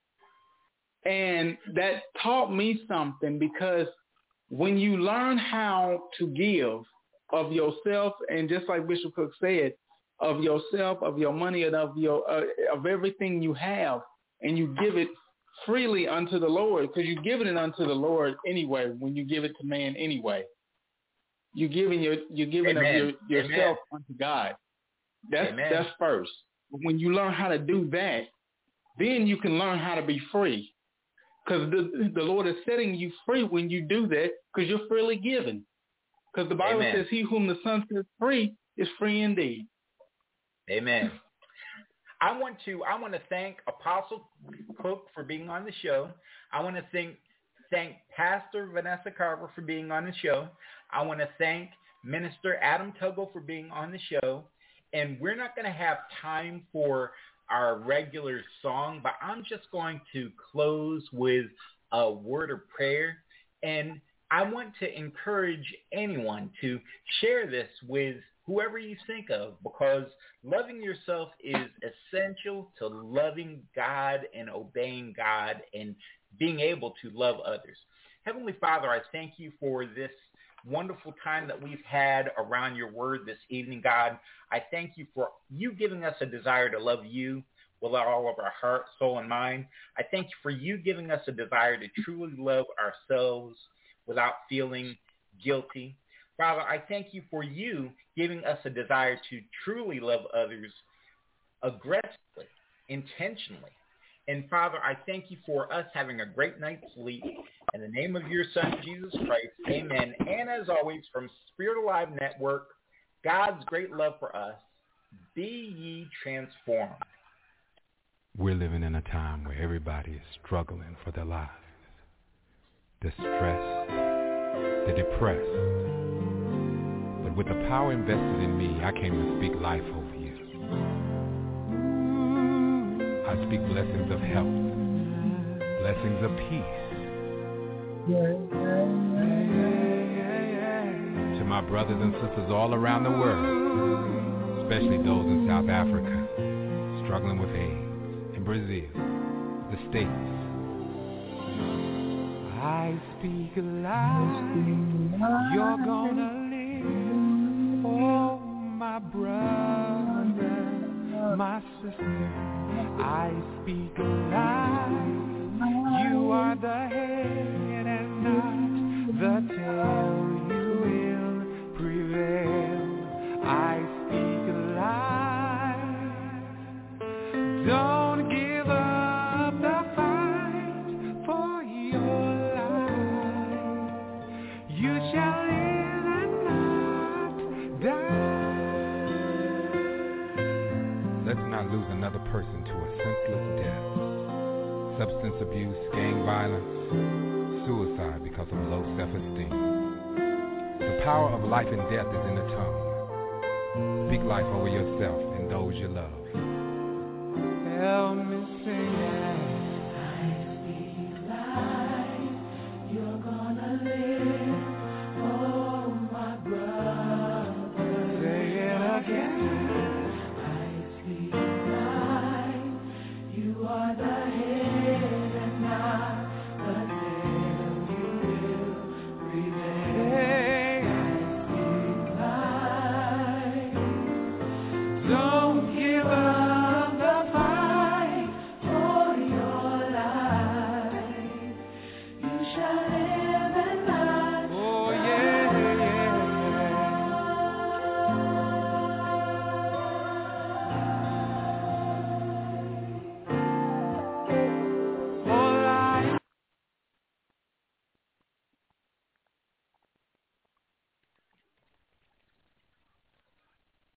And that taught me something, because when you learn how to give of yourself, and just like Bishop Cook said, of yourself, of your money, and of your uh, of everything you have, and you give it freely unto the Lord, because you're giving it unto the Lord anyway. When you give it to man anyway, you're giving your you're giving of your, yourself Amen. Unto God. That's Amen. That's first. But when you learn how to do that, then you can learn how to be free, because the the Lord is setting you free when you do that, because you're freely given. Because the Bible Amen. Says, "He whom the Son sets free is free indeed." Amen. I want to I want to thank Apostle Cook for being on the show. I want to thank thank Pastor Vanessa Carver for being on the show. I want to thank Minister Adam Tuggle for being on the show. And we're not going to have time for our regular song, but I'm just going to close with a word of prayer. And I want to encourage anyone to share this with whoever you think of, because loving yourself is essential to loving God and obeying God and being able to love others. Heavenly Father, I thank you for this wonderful time that we've had around your word this evening, God. I thank you for you giving us a desire to love you with all of our heart, soul, and mind. I thank you for you giving us a desire to truly love ourselves without feeling guilty. Father, I thank you for you giving us a desire to truly love others aggressively, intentionally. And Father, I thank you for us having a great night's sleep. In the name of your Son, Jesus Christ, amen. And as always, from Spirit Alive Network, God's great love for us, be ye transformed. We're living in a time where everybody is struggling for their lives. The stressed, the depressed. But with the power invested in me, I came to speak life over you. I speak blessings of health, blessings of peace. To my brothers and sisters all around the world, especially those in South Africa, struggling with AIDS, in Brazil, the States. I speak life, you're gonna live. Oh, my brother, my sister, I speak life. You are the head and not the tail. You will prevail. I speak life. Don't give up the fight for your life. You shall live and not die. Let's not lose another person to a senseless death. Substance abuse, gang violence, suicide because of low self-esteem. The power of life and death is in the tongue. Speak life over yourself and those you love. Help me sing.